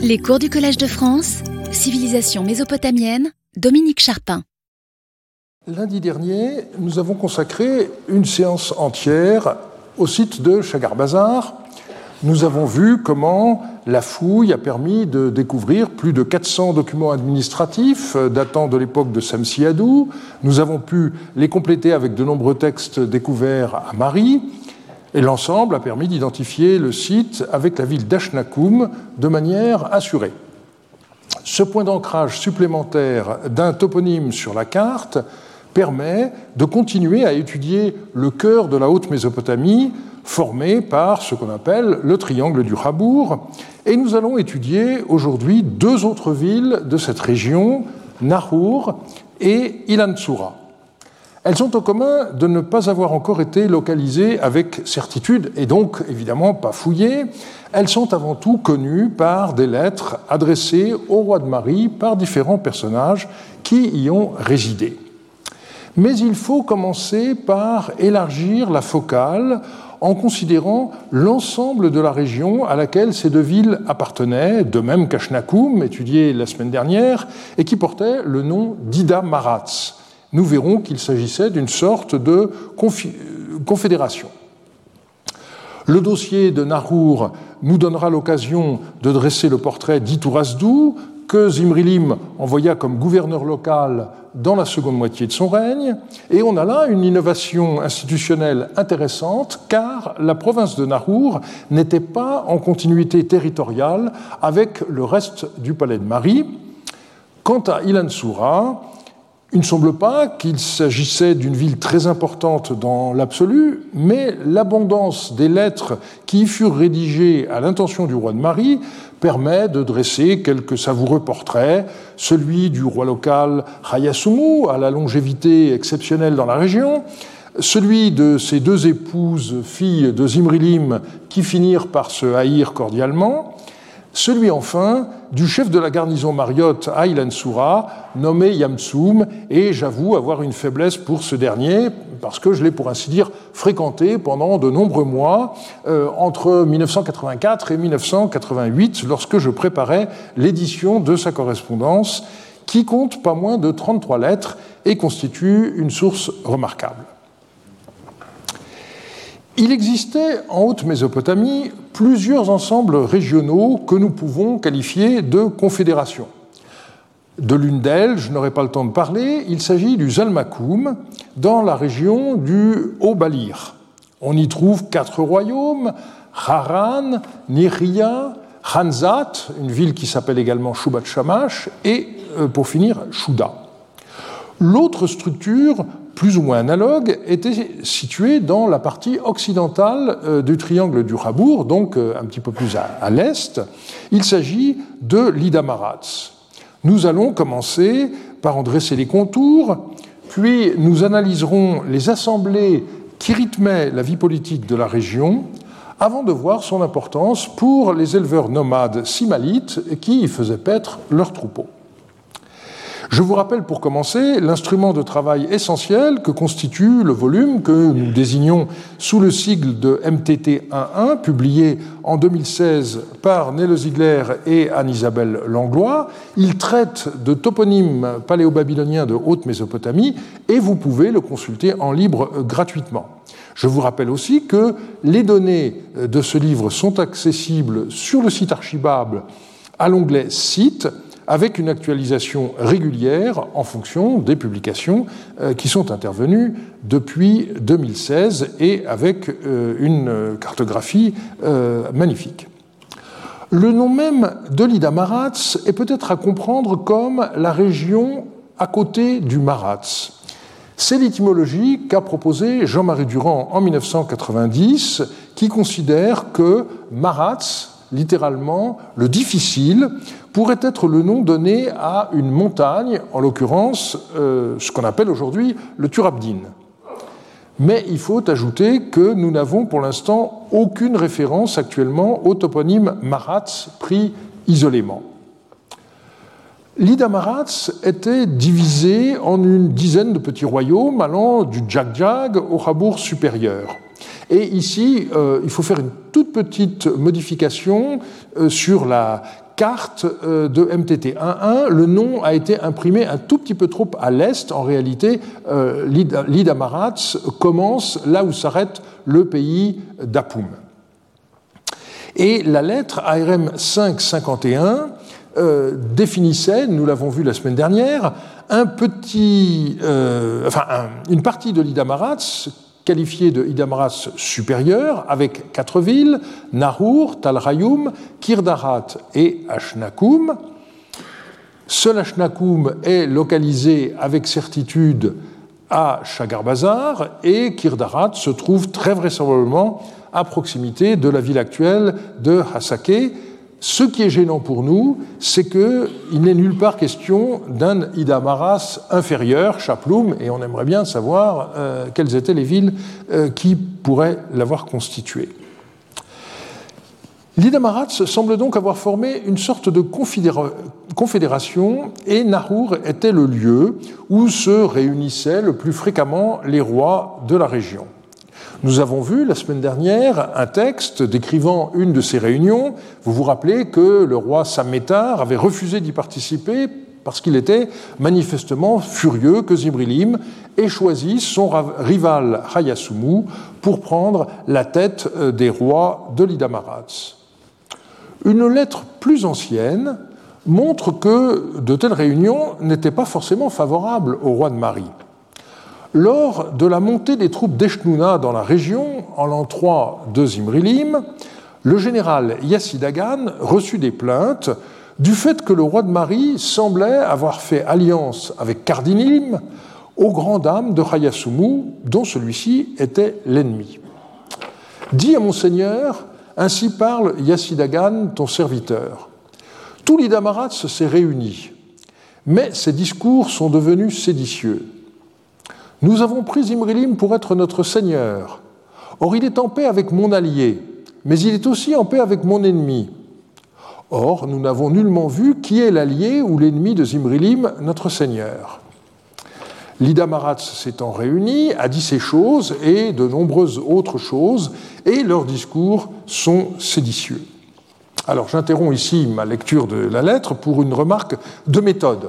Les cours du Collège de France, Civilisation mésopotamienne, Dominique Charpin. Lundi dernier, nous avons consacré une séance entière au site de Chagar-Bazar. Nous avons vu comment la fouille a permis de découvrir plus de 400 documents administratifs datant de l'époque de Samsi-Adou. Nous avons pu les compléter avec de nombreux textes découverts à Mari. Et l'ensemble a permis d'identifier le site avec la ville d'Ashnakoum de manière assurée. Ce point d'ancrage supplémentaire d'un toponyme sur la carte permet de continuer à étudier le cœur de la Haute-Mésopotamie, formé par ce qu'on appelle le triangle du Habour. Et nous allons étudier aujourd'hui deux autres villes de cette région, Nahur et Ilan Soura. Elles ont en commun de ne pas avoir encore été localisées avec certitude et donc évidemment pas fouillées. Elles sont avant tout connues par des lettres adressées au roi de Mari par différents personnages qui y ont résidé. Mais il faut commencer par élargir la focale en considérant l'ensemble de la région à laquelle ces deux villes appartenaient, de même qu'Ashnakoum, étudié la semaine dernière, et qui portait le nom d'Ida Maratz. Nous verrons qu'il s'agissait d'une sorte de confédération. Le dossier de Nahur nous donnera l'occasion de dresser le portrait d'Iturazdou, que Zimrilim envoya comme gouverneur local dans la seconde moitié de son règne. Et on a là une innovation institutionnelle intéressante, car la province de Nahur n'était pas en continuité territoriale avec le reste du palais de Mari. Quant à Ilan Soura, il ne semble pas qu'il s'agissait d'une ville très importante dans l'absolu, mais l'abondance des lettres qui y furent rédigées à l'intention du roi de Mari permet de dresser quelques savoureux portraits, celui du roi local Hayasumu, à la longévité exceptionnelle dans la région, celui de ses deux épouses, filles de Zimrilim, qui finirent par se haïr cordialement, celui enfin du chef de la garnison mariotte à Ilan Soura, nommé Yamsoum, et j'avoue avoir une faiblesse pour ce dernier, parce que je l'ai pour ainsi dire fréquenté pendant de nombreux mois, entre 1984 et 1988, lorsque je préparais l'édition de sa correspondance, qui compte pas moins de 33 lettres et constitue une source remarquable. Il existait en Haute-Mésopotamie plusieurs ensembles régionaux que nous pouvons qualifier de confédérations. De l'une d'elles, je n'aurai pas le temps de parler, il s'agit du Zalmakoum, dans la région du Haut-Balir. On y trouve 4 royaumes, Haran, Nihria, Hanzat, une ville qui s'appelle également Shubat Shamash, et pour finir, Shuda. L'autre structure, plus ou moins analogue, était située dans la partie occidentale du triangle du Habour, donc un petit peu plus à l'est. Il s'agit de l'Ida Maratz. Nous allons commencer par en dresser les contours, puis nous analyserons les assemblées qui rythmaient la vie politique de la région, avant de voir son importance pour les éleveurs nomades simalites qui y faisaient paître leurs troupeaux. Je vous rappelle pour commencer l'instrument de travail essentiel que constitue le volume que nous désignons sous le sigle de MTT11, publié en 2016 par Nele Ziegler et Anne-Isabelle Langlois. Il traite de toponymes paléo-babyloniens de Haute-Mésopotamie et vous pouvez le consulter en libre gratuitement. Je vous rappelle aussi que les données de ce livre sont accessibles sur le site Archibable à l'onglet « Sites », avec une actualisation régulière en fonction des publications qui sont intervenues depuis 2016 et avec une cartographie magnifique. Le nom même de l'Ida Maratz est peut-être à comprendre comme la région à côté du Maratz. C'est l'étymologie qu'a proposée Jean-Marie Durand en 1990, qui considère que Maratz, littéralement le difficile, pourrait être le nom donné à une montagne, en l'occurrence ce qu'on appelle aujourd'hui le Turabdin. Mais il faut ajouter que nous n'avons pour l'instant aucune référence actuellement au toponyme Maratz pris isolément. L'Ida Maratz était divisée en une dizaine de petits royaumes allant du Djagdjag au Habour supérieur. Et ici, il faut faire une toute petite modification sur la carte de MTT 1.1, le nom a été imprimé un tout petit peu trop à l'est. En réalité, l'Ida Maratz commence là où s'arrête le pays d'Apum. Et la lettre ARM 551 définissait, nous l'avons vu la semaine dernière, une partie de l'Ida Maratz qualifiée de Ida Maratz supérieure, avec 4 villes, Nahur, Tal Rayum, Kirdarat et Ashnakum. Seul Ashnakum est localisé avec certitude à Shagarbazar et Kirdarat se trouve très vraisemblablement à proximité de la ville actuelle de Hasakeh. Ce qui est gênant pour nous, c'est qu'il n'est nulle part question d'un Ida Maratz inférieur, Chaplum, et on aimerait bien savoir quelles étaient les villes qui pourraient l'avoir constitué. L'Ida Maratz semble donc avoir formé une sorte de confédération, et Nahur était le lieu où se réunissaient le plus fréquemment les rois de la région. Nous avons vu la semaine dernière un texte décrivant une de ces réunions. Vous vous rappelez que le roi Samétar avait refusé d'y participer parce qu'il était manifestement furieux que Zimrilim ait choisi son rival Hayasumu pour prendre la tête des rois de l'Ida Maratz. Une lettre plus ancienne montre que de telles réunions n'étaient pas forcément favorables au roi de Mari. Lors de la montée des troupes d'Eshnouna dans la région, en l'an 3 de Zimrilim, le général Yassidagan reçut des plaintes du fait que le roi de Mari semblait avoir fait alliance avec Kardinim, aux grandes dames de Hayasumu, dont celui-ci était l'ennemi. « Dis à mon seigneur, ainsi parle Yassidagan, ton serviteur. Tout l'Ida Maratz s'est réuni, mais ses discours sont devenus séditieux. Nous avons pris Zimrilim pour être notre seigneur. Or, il est en paix avec mon allié, mais il est aussi en paix avec mon ennemi. Or, nous n'avons nullement vu qui est l'allié ou l'ennemi de Zimrilim, notre seigneur. L'Ida Maratz s'étant réunie a dit ces choses et de nombreuses autres choses, et leurs discours sont séditieux. » Alors, j'interromps ici ma lecture de la lettre pour une remarque de méthode.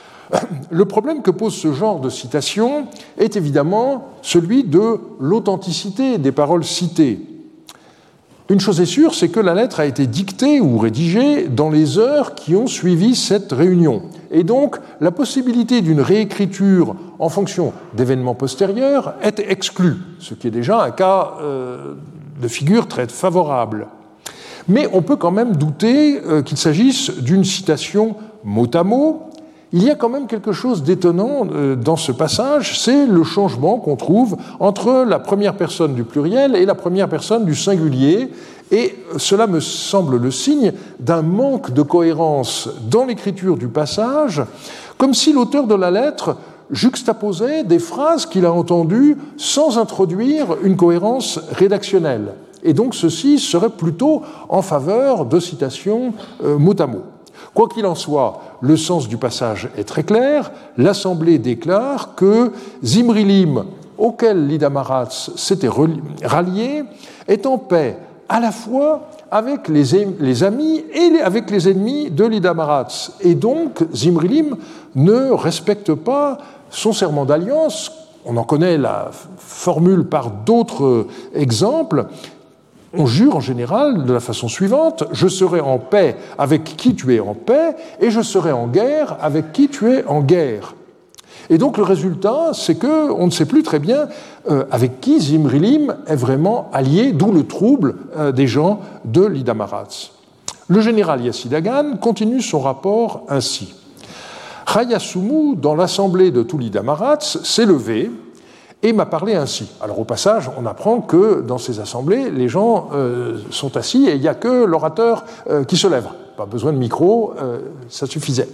Le problème que pose ce genre de citation est évidemment celui de l'authenticité des paroles citées. Une chose est sûre, c'est que la lettre a été dictée ou rédigée dans les heures qui ont suivi cette réunion. Et donc, la possibilité d'une réécriture en fonction d'événements postérieurs est exclue, ce qui est déjà un cas de figure très favorable. Mais on peut quand même douter qu'il s'agisse d'une citation mot à mot. Il y a quand même quelque chose d'étonnant dans ce passage, c'est le changement qu'on trouve entre la première personne du pluriel et la première personne du singulier, et cela me semble le signe d'un manque de cohérence dans l'écriture du passage, comme si l'auteur de la lettre juxtaposait des phrases qu'il a entendues sans introduire une cohérence rédactionnelle. Et donc ceci serait plutôt en faveur de citations mot à mot. Quoi qu'il en soit, le sens du passage est très clair. L'Assemblée déclare que Zimrilim, auquel l'Ida Maratz s'était rallié, est en paix à la fois avec les amis et avec les ennemis de l'Ida Maratz. Et donc, Zimrilim ne respecte pas son serment d'alliance. On en connaît la formule par d'autres exemples. On jure en général de la façon suivante: je serai en paix avec qui tu es en paix, et je serai en guerre avec qui tu es en guerre. Et donc le résultat, c'est qu'on ne sait plus très bien avec qui Zimrilim est vraiment allié, d'où le trouble des gens de l'Ida Maratz. Le général Yassidagan continue son rapport ainsi. Hayasumu, dans l'assemblée de tout l'Ida Maratz, s'est levé et m'a parlé ainsi. Alors au passage, on apprend que dans ces assemblées, les gens sont assis et il n'y a que l'orateur qui se lève. Pas besoin de micro, ça suffisait.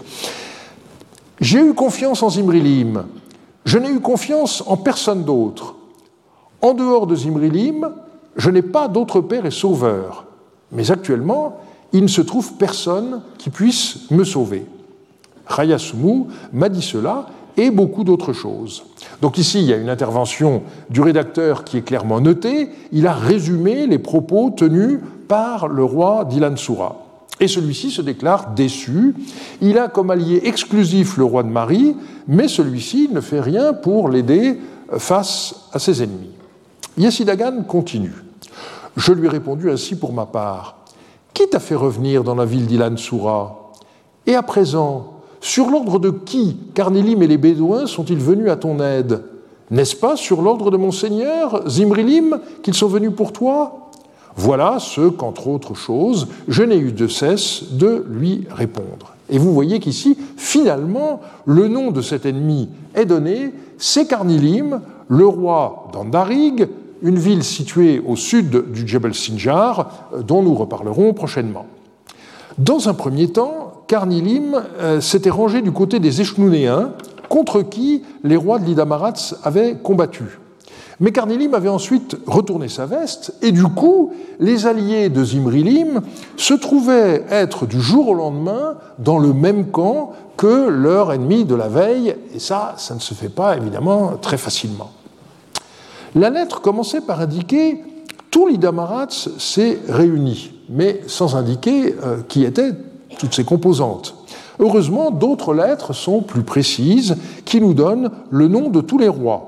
J'ai eu confiance en Zimrilim. Je n'ai eu confiance en personne d'autre. En dehors de Zimrilim, je n'ai pas d'autre père et sauveur. Mais actuellement, il ne se trouve personne qui puisse me sauver. Hayasumu m'a dit cela et beaucoup d'autres choses. Donc ici, il y a une intervention du rédacteur qui est clairement notée. Il a résumé les propos tenus par le roi d'Ilan Sura. Et celui-ci se déclare déçu. Il a comme allié exclusif le roi de Mari, mais celui-ci ne fait rien pour l'aider face à ses ennemis. Yesidagan continue. Je lui ai répondu ainsi pour ma part. Qui t'a fait revenir dans la ville d'Ilan-Soura? Et à présent, sur l'ordre de qui Carnélim et les Bédouins sont-ils venus à ton aide? N'est-ce pas sur l'ordre de mon seigneur, Zimrilim, qu'ils sont venus pour toi? Voilà ce qu'entre autres choses, je n'ai eu de cesse de lui répondre. Et vous voyez qu'ici, finalement, le nom de cet ennemi est donné, c'est Carnélim, le roi d'Andarig, une ville située au sud du Djebel Sinjar, dont nous reparlerons prochainement. Dans un premier temps, Carnélim s'était rangé du côté des Echnounéens, contre qui les rois de l'Idamarats avaient combattu. Mais Carnélim avait ensuite retourné sa veste, et du coup, les alliés de Zimrilim se trouvaient être du jour au lendemain dans le même camp que leur ennemi de la veille, et ça ne se fait pas évidemment très facilement. La lettre commençait par indiquer tout l'Idamarats s'est réuni, mais sans indiquer qui étaient toutes ses composantes. Heureusement, d'autres lettres sont plus précises, qui nous donnent le nom de tous les rois.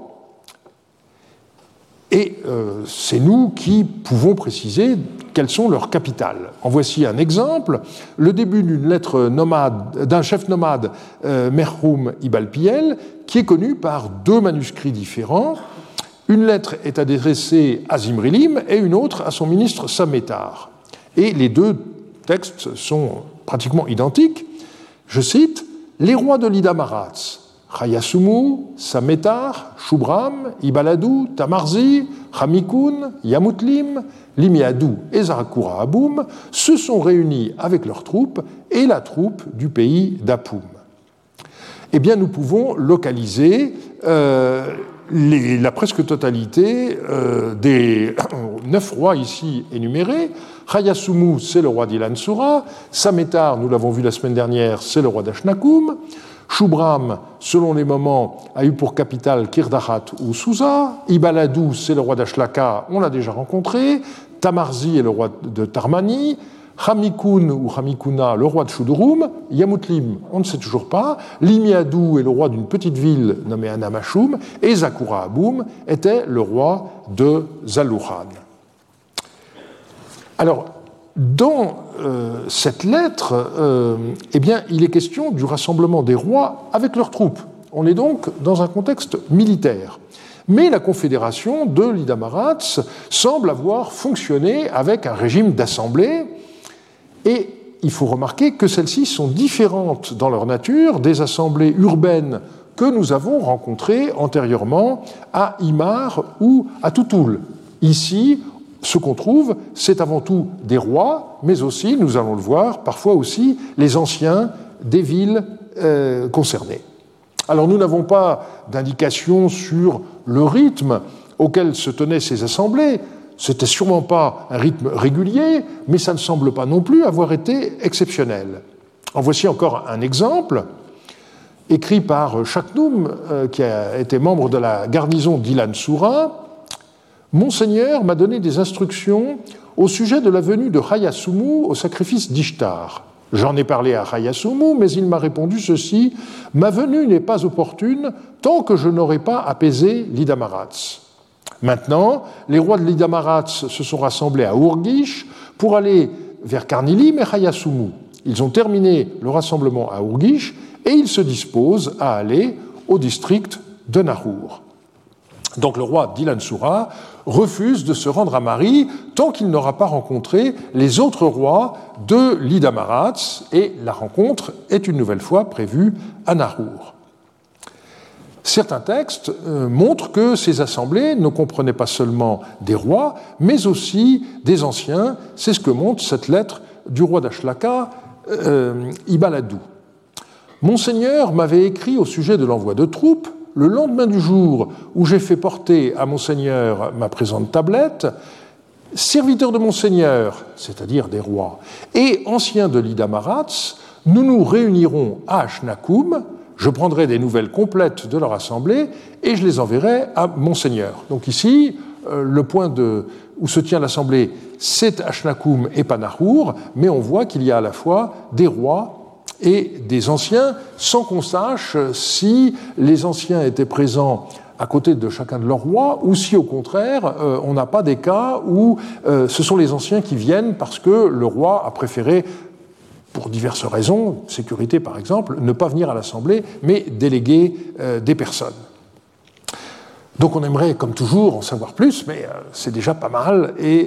Et c'est nous qui pouvons préciser quelles sont leurs capitales. En voici un exemple, le début d'une lettre d'un chef nomade, Merhoum Ibalpiel, qui est connu par deux manuscrits différents. Une lettre est adressée à Zimrilim et une autre à son ministre Samétar. Et les deux textes sont pratiquement identiques. Je cite, « Les rois de l'Idamarats, Chayasumu, Samétar, Shubram, Ibaladou, Tamarzi, Hamikoun, Yamutlim, Limiadou et Zarakura Aboum se sont réunis avec leurs troupes et la troupe du pays d'Apoum. » Eh bien, nous pouvons localiser la presque totalité des 9 rois ici énumérés. Chayasumu, c'est le roi d'Ilan-Soura. Samétar, nous l'avons vu la semaine dernière, c'est le roi d'Ashnakoum. Shubram, selon les moments, a eu pour capitale Kirdahat ou Sousa. Ibaladou, c'est le roi d'Ashlaka, on l'a déjà rencontré. Tamarzi est le roi de Tarmani. Hamikoun ou Hamikouna, le roi de Shudurum. Yamutlim, on ne sait toujours pas. Limiadou est le roi d'une petite ville nommée Anamashoum. Et Zakura Aboum était le roi de Zalouhan. Alors, dans cette lettre, eh bien, il est question du rassemblement des rois avec leurs troupes. On est donc dans un contexte militaire. Mais la confédération de l'Idamarats semble avoir fonctionné avec un régime d'assemblée, et il faut remarquer que celles-ci sont différentes dans leur nature des assemblées urbaines que nous avons rencontrées antérieurement à Imar ou à Toutoul. Ici, ce qu'on trouve, c'est avant tout des rois, mais aussi, nous allons le voir, parfois aussi les anciens des villes concernées. Alors nous n'avons pas d'indication sur le rythme auquel se tenaient ces assemblées. C'était sûrement pas un rythme régulier, mais ça ne semble pas non plus avoir été exceptionnel. En voici encore un exemple, écrit par Chaknoum, qui a été membre de la garnison d'Ilan-Soura. Monseigneur m'a donné des instructions au sujet de la venue de Chayasumu au sacrifice d'Ishtar. J'en ai parlé à Chayasumu, mais il m'a répondu ceci: « Ma venue n'est pas opportune tant que je n'aurai pas apaisé l'Idamarats. » Maintenant, les rois de l'Idamarats se sont rassemblés à Urgish pour aller vers Carnélim et Chayasumu. Ils ont terminé le rassemblement à Urgish et ils se disposent à aller au district de Nahur. Donc le roi d'Ilan-Soura refuse de se rendre à Mari tant qu'il n'aura pas rencontré les autres rois de l'Idamarats, et la rencontre est une nouvelle fois prévue à Nahur. Certains textes montrent que ces assemblées ne comprenaient pas seulement des rois, mais aussi des anciens. C'est ce que montre cette lettre du roi d'Ashlaka, Ibaladou. « Monseigneur m'avait écrit au sujet de l'envoi de troupes le lendemain du jour où j'ai fait porter à Monseigneur ma présente tablette. Serviteurs de Monseigneur, c'est-à-dire des rois, et anciens de l'Idamarats, nous nous réunirons à Ashnakoum. Je prendrai des nouvelles complètes de leur assemblée et je les enverrai à Monseigneur. » Donc ici, le point où se tient l'assemblée, c'est Ashnakum et pas Nahur, mais on voit qu'il y a à la fois des rois et des anciens, sans qu'on sache si les anciens étaient présents à côté de chacun de leurs rois, ou si au contraire, on n'a pas des cas où ce sont les anciens qui viennent parce que le roi a préféré, pour diverses raisons, sécurité par exemple, ne pas venir à l'Assemblée, mais déléguer des personnes. Donc on aimerait, comme toujours, en savoir plus, mais c'est déjà pas mal. Et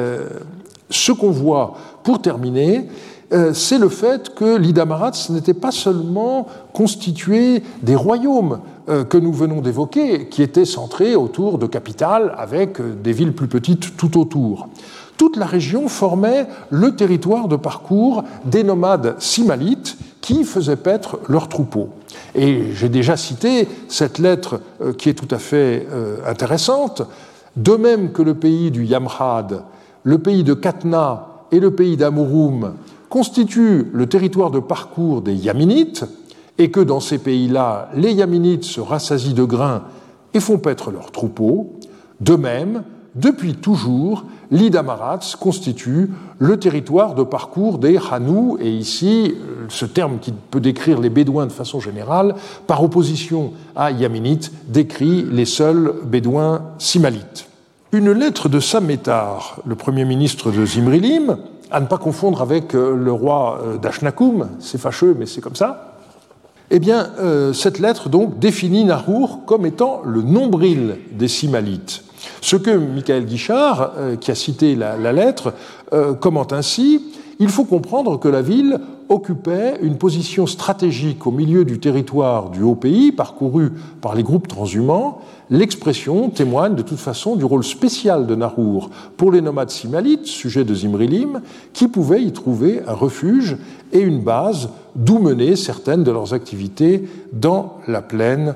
ce qu'on voit, pour terminer, c'est le fait que l'Ida-Maratz n'était pas seulement constitué des royaumes que nous venons d'évoquer, qui étaient centrés autour de capitales avec des villes plus petites tout autour. Toute la région formait le territoire de parcours des nomades simalites qui faisaient paître leurs troupeaux. Et j'ai déjà cité cette lettre qui est tout à fait intéressante. De même que le pays du Yamhad, le pays de Katna et le pays d'Amurum constituent le territoire de parcours des Yaminites, et que dans ces pays-là, les Yaminites se rassasient de grains et font paître leurs troupeaux, de même, depuis toujours, l'Ida-Maratz constitue le territoire de parcours des Hanou, et ici, ce terme qui peut décrire les Bédouins de façon générale, par opposition à Yaminites, décrit les seuls Bédouins simalites. Une lettre de Samétar, le premier ministre de Zimrilim, à ne pas confondre avec le roi d'Ashnakum, c'est fâcheux, mais c'est comme ça. Eh bien, cette lettre donc définit Nahur comme étant le nombril des Simalites. Ce que Michael Guichard, qui a cité la lettre, commente ainsi: il faut comprendre que la ville occupait une position stratégique au milieu du territoire du Haut-Pays, parcouru par les groupes transhumants. L'expression témoigne de toute façon du rôle spécial de Nahur pour les nomades simalites, sujets de Zimrilim, qui pouvaient y trouver un refuge et une base d'où mener certaines de leurs activités dans la plaine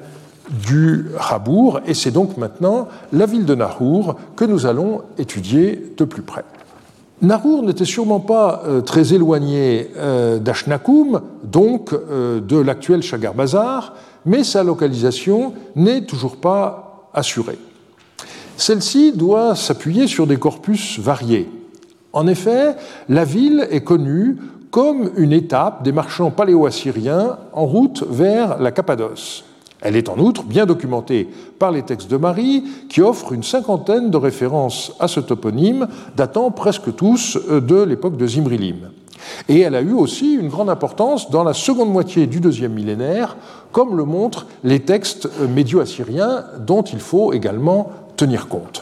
du Habour. Et c'est donc maintenant la ville de Nahur que nous allons étudier de plus près. Nahur n'était sûrement pas très éloigné d'Ashnakum, donc de l'actuel Chagar-Bazar, mais sa localisation n'est toujours pas assurée. Celle-ci doit s'appuyer sur des corpus variés. En effet, la ville est connue comme une étape des marchands paléo-assyriens en route vers la Cappadoce. Elle est en outre bien documentée par les textes de Marie, qui offrent une cinquantaine de références à ce toponyme, datant presque tous de l'époque de Zimrilim. Et elle a eu aussi une grande importance dans la seconde moitié du deuxième millénaire, comme le montrent les textes médio-assyriens, dont il faut également tenir compte.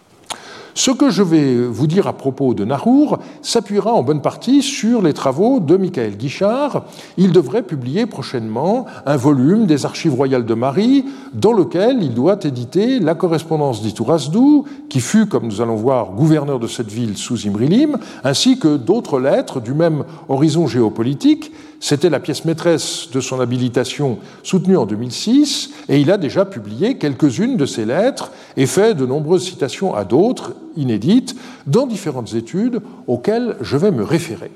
Ce que je vais vous dire à propos de Nahur s'appuiera en bonne partie sur les travaux de Michael Guichard. Il devrait publier prochainement un volume des Archives royales de Marie, dans lequel il doit éditer la correspondance d'Iturazdou, qui fut, comme nous allons voir, gouverneur de cette ville sous Zimrilim, ainsi que d'autres lettres du même horizon géopolitique. C'était la pièce maîtresse de son habilitation soutenue en 2006, et il a déjà publié quelques-unes de ces lettres et fait de nombreuses citations à d'autres, inédites, dans différentes études auxquelles je vais me référer.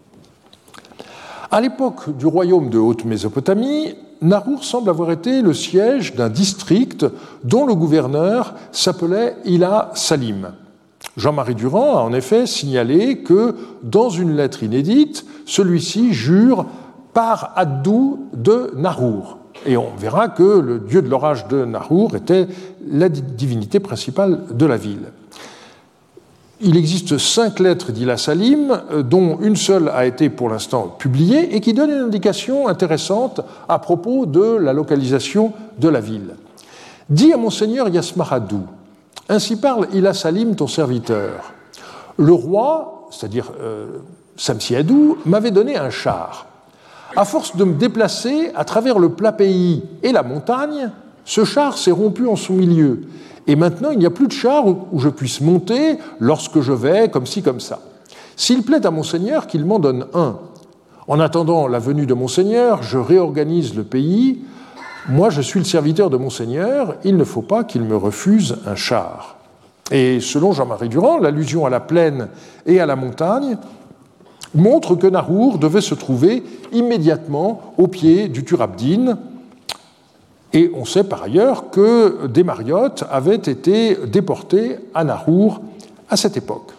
À l'époque du royaume de Haute-Mésopotamie, Nahur semble avoir été le siège d'un district dont le gouverneur s'appelait Ila Salim. Jean-Marie Durand a en effet signalé que, dans une lettre inédite, celui-ci jure par Addou de Nahur. Et on verra que le dieu de l'orage de Nahur était la divinité principale de la ville. Il existe 5 lettres d'Ila Salim, dont une seule a été pour l'instant publiée et qui donne une indication intéressante à propos de la localisation de la ville. Dis à Monseigneur Yasmaradou: ainsi parle Ila Salim, ton serviteur. Le roi, c'est-à-dire Samsiadou, m'avait donné un char. À force de me déplacer à travers le plat pays et la montagne, ce char s'est rompu en son milieu. Et maintenant, il n'y a plus de char où je puisse monter lorsque je vais comme ci, comme ça. S'il plaît à Monseigneur qu'il m'en donne un. En attendant la venue de Monseigneur, je réorganise le pays. Moi, je suis le serviteur de Monseigneur, il ne faut pas qu'il me refuse un char. Et selon Jean-Marie Durand, l'allusion à la plaine et à la montagne montre que Nahur devait se trouver immédiatement au pied du Turabdin, Et on sait par ailleurs que des Mariotes avaient été déportés à Nahur à cette époque.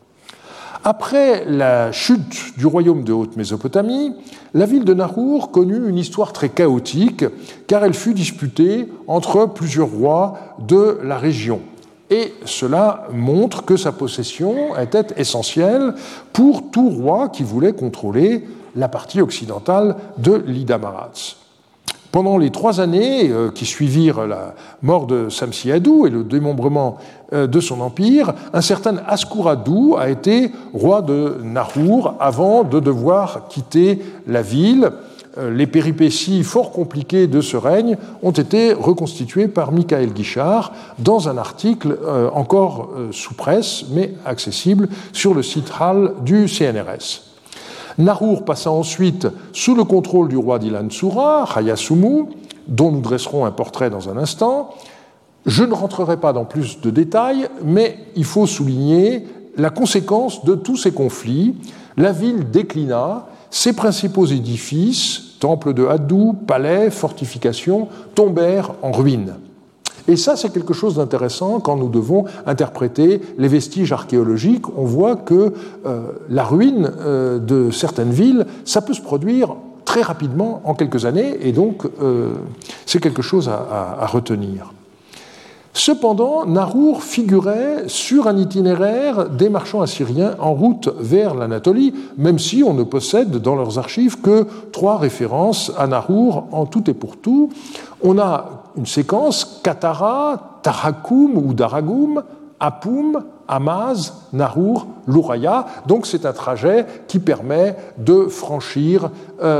Après la chute du royaume de Haute-Mésopotamie, la ville de Nahur connut une histoire très chaotique, car elle fut disputée entre plusieurs rois de la région. Et cela montre que sa possession était essentielle pour tout roi qui voulait contrôler la partie occidentale de l'Ida-Marats. Pendant les 3 années qui suivirent la mort de Samsi-Adou et le démembrement de son empire, un certain Askur-Adou a été roi de Nahur avant de devoir quitter la ville. Les péripéties fort compliquées de ce règne ont été reconstituées par Michael Guichard dans un article encore sous presse, mais accessible sur le site HAL du CNRS. Nahur passa ensuite sous le contrôle du roi d'Ilan-Tsura, Hayasumu, dont nous dresserons un portrait dans un instant. Je ne rentrerai pas dans plus de détails, mais il faut souligner la conséquence de tous ces conflits. La ville déclina, ses principaux édifices, temples de Hadou, palais, fortifications, tombèrent en ruine. Et ça, c'est quelque chose d'intéressant quand nous devons interpréter les vestiges archéologiques. On voit que la ruine de certaines villes, ça peut se produire très rapidement en quelques années, et donc c'est quelque chose à retenir. Cependant, Nahur figurait sur un itinéraire des marchands assyriens en route vers l'Anatolie, même si on ne possède dans leurs archives que 3 références à Nahur en tout et pour tout. On a une séquence Katara, Tarakoum ou Daragum, Apum, Amaz, Nahur, Louraya. Donc c'est un trajet qui permet de franchir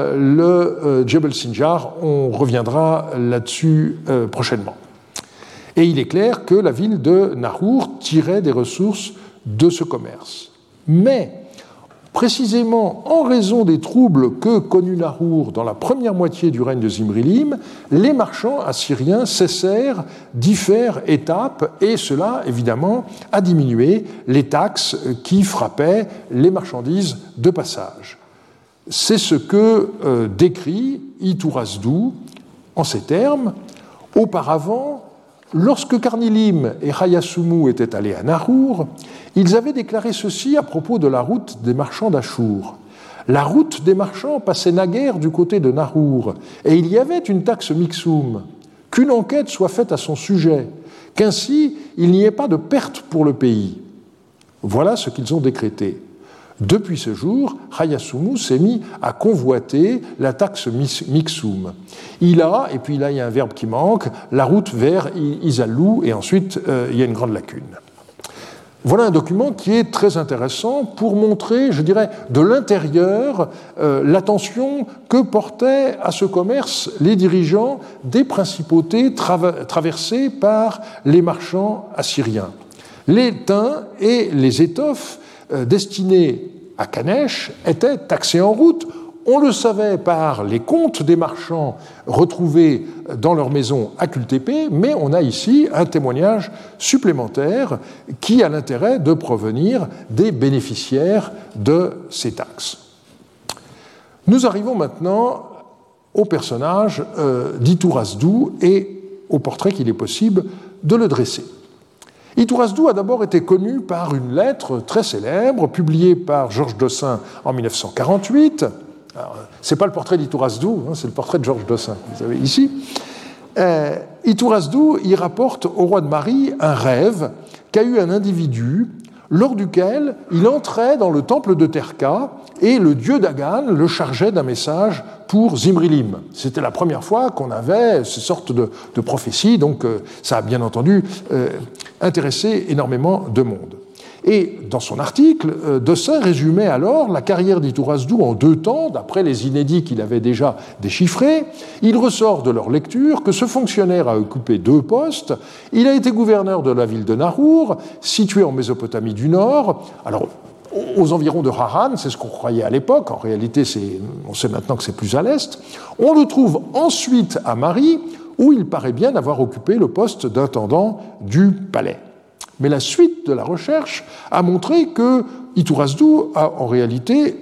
le Djebel Sinjar. On reviendra là-dessus prochainement. Et il est clair que la ville de Nahur tirait des ressources de ce commerce. Mais, précisément en raison des troubles que connut Nahur dans la première moitié du règne de Zimrilim, les marchands assyriens cessèrent d'y faire étape, et cela, évidemment, a diminué les taxes qui frappaient les marchandises de passage. C'est ce que décrit Iturazdu en ces termes. Auparavant, lorsque Karnilim et Hayasumu étaient allés à Nahur, ils avaient déclaré ceci à propos de la route des marchands d'Achour. La route des marchands passait naguère du côté de Nahur, et il y avait une taxe mixum, qu'une enquête soit faite à son sujet, qu'ainsi il n'y ait pas de perte pour le pays. Voilà ce qu'ils ont décrété. Depuis ce jour, Hayasumu s'est mis à convoiter la taxe mixum. Il a, et puis là il y a un verbe qui manque, la route vers Isalou, et ensuite il y a une grande lacune. Voilà un document qui est très intéressant pour montrer, je dirais, de l'intérieur l'attention que portaient à ce commerce les dirigeants des principautés traversées par les marchands assyriens. Les thym et les étoffes destinés à Kanesh étaient taxés en route. On le savait par les comptes des marchands retrouvés dans leur maison à Kultepe, mais on a ici un témoignage supplémentaire qui a l'intérêt de provenir des bénéficiaires de ces taxes. Nous arrivons maintenant au personnage d'Iturazdu et au portrait qu'il est possible de le dresser. Iturazdu a d'abord été connu par une lettre très célèbre publiée par Georges Dossin en 1948. Ce n'est pas le portrait d'Iturazdu, c'est le portrait de Georges Dossin que vous avez ici. Iturazdu y rapporte au roi de Mari un rêve qu'a eu un individu lors duquel il entrait dans le temple de Terka et le dieu Dagan le chargeait d'un message pour Zimrilim. C'était la première fois qu'on avait ces sortes de prophéties, donc ça a bien entendu intéressé énormément de monde. Et dans son article, Dossin résumait alors la carrière d'Iturazdu en 2 temps, d'après les inédits qu'il avait déjà déchiffrés. Il ressort de leur lecture que ce fonctionnaire a occupé 2 postes. Il a été gouverneur de la ville de Nahur, située en Mésopotamie du Nord. Alors, aux environs de Haran, c'est ce qu'on croyait à l'époque. En réalité, on sait maintenant que c'est plus à l'est. On le trouve ensuite à Mari, où il paraît bien avoir occupé le poste d'intendant du palais. Mais la suite de la recherche a montré que Iturazdu a en réalité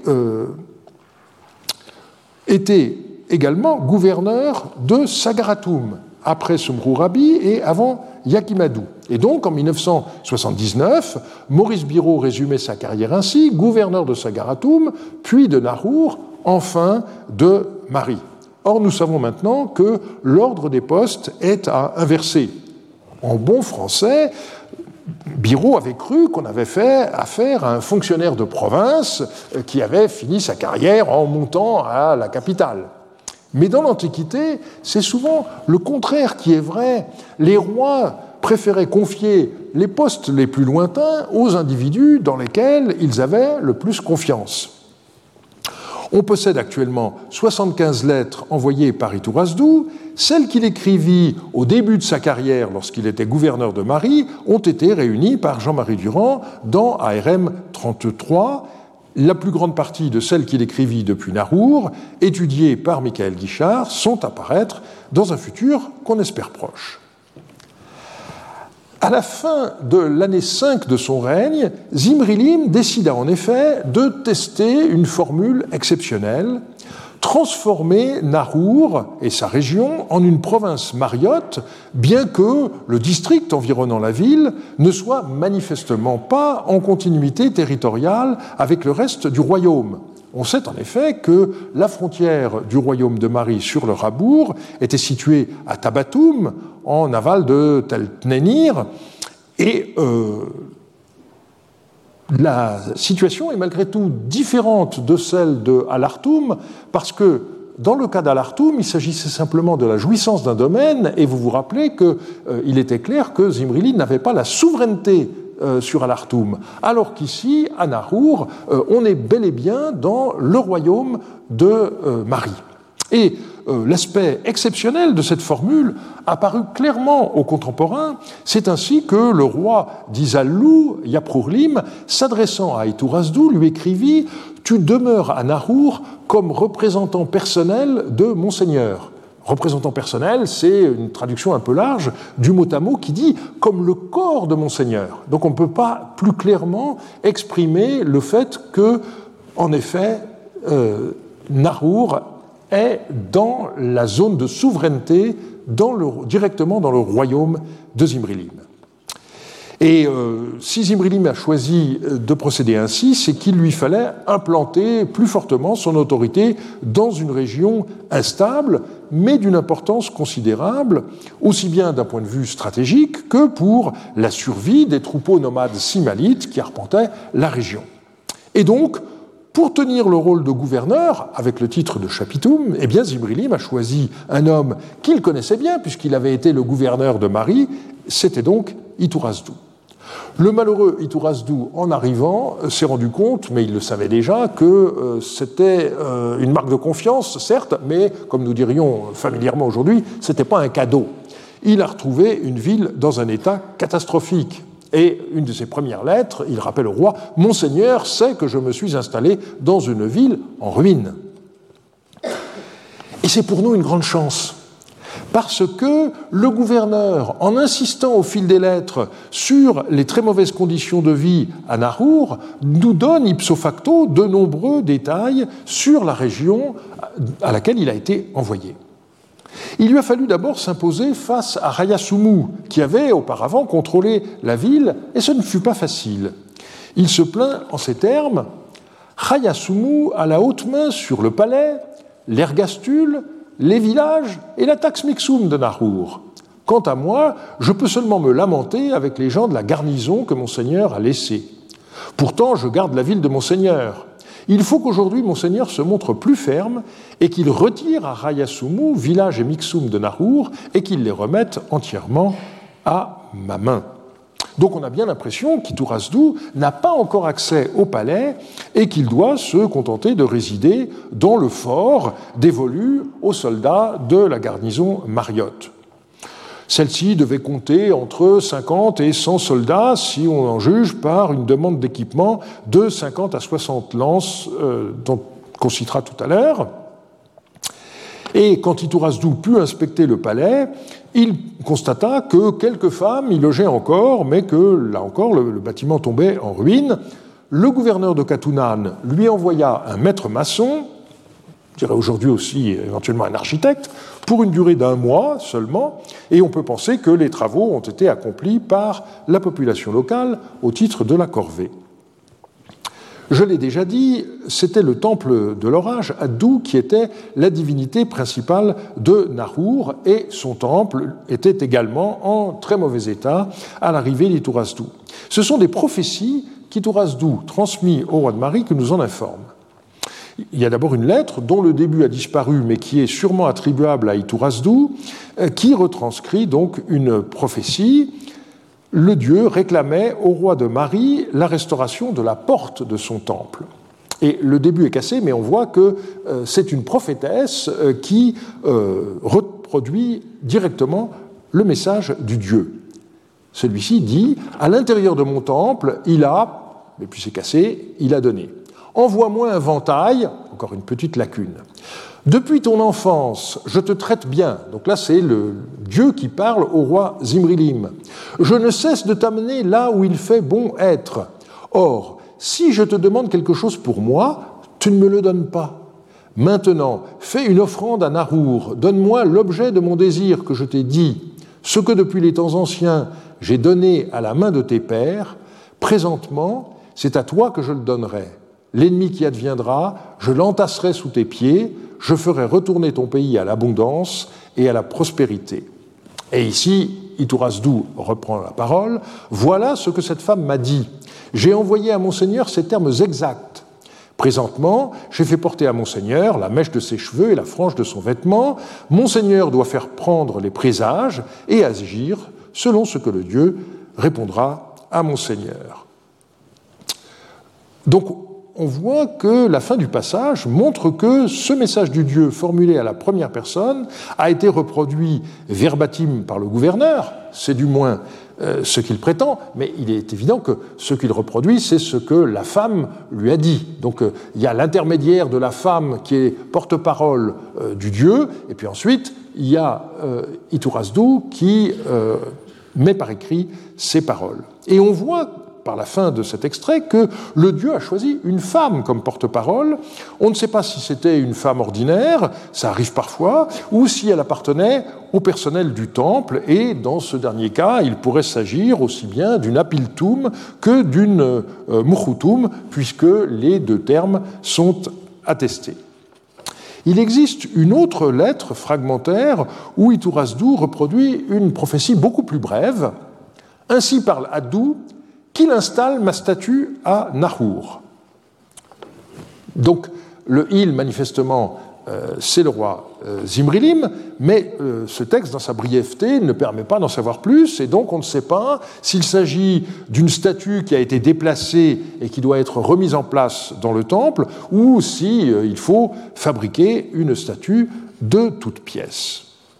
été également gouverneur de Sagaratum, après Sumru-Rabi et avant Yakimadou. Et donc, en 1979, Maurice Biro résumait sa carrière ainsi, gouverneur de Sagaratoum, puis de Nahour, enfin de Mari. Or, nous savons maintenant que l'ordre des postes est à inverser. En bon français, Biro avait cru qu'on avait fait affaire à un fonctionnaire de province qui avait fini sa carrière en montant à la capitale. Mais dans l'Antiquité, c'est souvent le contraire qui est vrai. Les rois préféraient confier les postes les plus lointains aux individus dans lesquels ils avaient le plus confiance. On possède actuellement 75 lettres envoyées par Iturazdou. Celles qu'il écrivit au début de sa carrière lorsqu'il était gouverneur de Mari ont été réunies par Jean-Marie Durand dans ARM 33. La plus grande partie de celles qu'il écrivit depuis Nahour, étudiées par Michael Guichard, sont à paraître dans un futur qu'on espère proche. À la fin de l'année 5 de son règne, Zimri-Lim décida en effet de tester une formule exceptionnelle, transformer Nahour et sa région en une province mariotte, bien que le district environnant la ville ne soit manifestement pas en continuité territoriale avec le reste du royaume. On sait en effet que la frontière du royaume de Mari sur le Rabour était située à Tabatoum, en aval de Tel Tnenir, et la situation est malgré tout différente de celle de Al-Artoum, parce que dans le cas d'Al-Artoum, il s'agissait simplement de la jouissance d'un domaine, et vous vous rappelez qu'il était clair que Zimri-Lim n'avait pas la souveraineté sur Al-Artoum, alors qu'ici, à Nahour, on est bel et bien dans le royaume de Mari. Et l'aspect exceptionnel de cette formule a paru clairement aux contemporains. C'est ainsi que le roi d'Izallu, Yaprurlim, s'adressant à Iturazdou, lui écrivit « Tu demeures à Nahour comme représentant personnel de Monseigneur ». Représentant personnel, c'est une traduction un peu large du mot à mot qui dit « comme le corps de Monseigneur ». Donc on ne peut pas plus clairement exprimer le fait que, en effet, Nahour est dans la zone de souveraineté, directement dans le royaume de Zimri-Lim. Et si Zimri-Lim a choisi de procéder ainsi, c'est qu'il lui fallait implanter plus fortement son autorité dans une région instable, mais d'une importance considérable, aussi bien d'un point de vue stratégique que pour la survie des troupeaux nomades simalites qui arpentaient la région. Et donc, pour tenir le rôle de gouverneur, avec le titre de Chapitoum, eh bien Zimri-Lim a choisi un homme qu'il connaissait bien, puisqu'il avait été le gouverneur de Mari, c'était donc Iturazdou. Le malheureux Iturazdou, en arrivant, s'est rendu compte, mais il le savait déjà, que c'était une marque de confiance, certes, mais, comme nous dirions familièrement aujourd'hui, ce n'était pas un cadeau. Il a retrouvé une ville dans un état catastrophique. Et une de ses premières lettres, il rappelle au roi « Monseigneur sait que je me suis installé dans une ville en ruine ». Et c'est pour nous une grande chance, parce que le gouverneur, en insistant au fil des lettres sur les très mauvaises conditions de vie à Nahour, nous donne ipso facto de nombreux détails sur la région à laquelle il a été envoyé. Il lui a fallu d'abord s'imposer face à Rayasumu, qui avait auparavant contrôlé la ville, et ce ne fut pas facile. Il se plaint en ces termes « Rayasumu a la haute main sur le palais, l'ergastule, les villages et la taxe mixum de Nahour. Quant à moi, je peux seulement me lamenter avec les gens de la garnison que Monseigneur a laissée. Pourtant, je garde la ville de Monseigneur. Il faut qu'aujourd'hui Monseigneur se montre plus ferme et qu'il retire à Rayasumu, village et mixum de Nahour, et qu'il les remette entièrement à ma main. » Donc on a bien l'impression qu'Iturazdou n'a pas encore accès au palais et qu'il doit se contenter de résider dans le fort dévolu aux soldats de la garnison mariotte. Celle-ci devait compter entre 50 et 100 soldats, si on en juge par une demande d'équipement de 50 à 60 lances, qu'on citera tout à l'heure. Et quand Iturazdou put inspecter le palais, il constata que quelques femmes y logeaient encore, mais que, là encore, le bâtiment tombait en ruine. Le gouverneur de Katunan lui envoya un maître maçon je dirais aujourd'hui aussi éventuellement un architecte, pour une durée d'1 mois seulement, et on peut penser que les travaux ont été accomplis par la population locale au titre de la corvée. Je l'ai déjà dit, c'était le temple de l'orage, Addu, qui était la divinité principale de Nahur, et son temple était également en très mauvais état à l'arrivée d'Iturasdu. Ce sont des prophéties qu'Iturasdu transmis au roi de Mari que nous en informe. Il y a d'abord une lettre dont le début a disparu, mais qui est sûrement attribuable à Iturasdu, qui retranscrit donc une prophétie. Le dieu réclamait au roi de Mari la restauration de la porte de son temple. Et le début est cassé, mais on voit que c'est une prophétesse qui reproduit directement le message du dieu. Celui-ci dit « À l'intérieur de mon temple, il a, et puis c'est cassé, il a donné. Envoie-moi un ventail, encore une petite lacune. Depuis ton enfance, je te traite bien. » Donc là, c'est le Dieu qui parle au roi Zimrilim. « Je ne cesse de t'amener là où il fait bon être. Or, si je te demande quelque chose pour moi, tu ne me le donnes pas. Maintenant, fais une offrande à Nahur. Donne-moi l'objet de mon désir que je t'ai dit. Ce que depuis les temps anciens, j'ai donné à la main de tes pères, présentement, c'est à toi que je le donnerai. L'ennemi qui adviendra, je l'entasserai sous tes pieds, je ferai retourner ton pays à l'abondance et à la prospérité. » Et ici, Iturasdu reprend la parole. « Voilà ce que cette femme m'a dit. J'ai envoyé à mon Seigneur ces termes exacts. Présentement, j'ai fait porter à mon Seigneur la mèche de ses cheveux et la frange de son vêtement. Mon Seigneur doit faire prendre les présages et agir selon ce que le Dieu répondra à mon Seigneur. » Donc, on voit que la fin du passage montre que ce message du Dieu formulé à la première personne a été reproduit verbatim par le gouverneur, c'est du moins ce qu'il prétend, mais il est évident que ce qu'il reproduit, c'est ce que la femme lui a dit. Donc il y a l'intermédiaire de la femme qui est porte-parole du Dieu, et puis ensuite il y a Iturasdu qui met par écrit ces paroles. Et on voit par la fin de cet extrait que le Dieu a choisi une femme comme porte-parole. On ne sait pas si c'était une femme ordinaire, ça arrive parfois, ou si elle appartenait au personnel du temple, et dans ce dernier cas, il pourrait s'agir aussi bien d'une apiltum que d'une muchutum, puisque les deux termes sont attestés. Il existe une autre lettre fragmentaire où Iturasdu reproduit une prophétie beaucoup plus brève. Ainsi parle Addu, qu'il installe ma statue à Nahur. Donc, le il, manifestement, c'est le roi Zimrilim, mais ce texte, dans sa brièveté, ne permet pas d'en savoir plus, et donc on ne sait pas s'il s'agit d'une statue qui a été déplacée et qui doit être remise en place dans le temple, ou si il faut fabriquer une statue de toute pièce.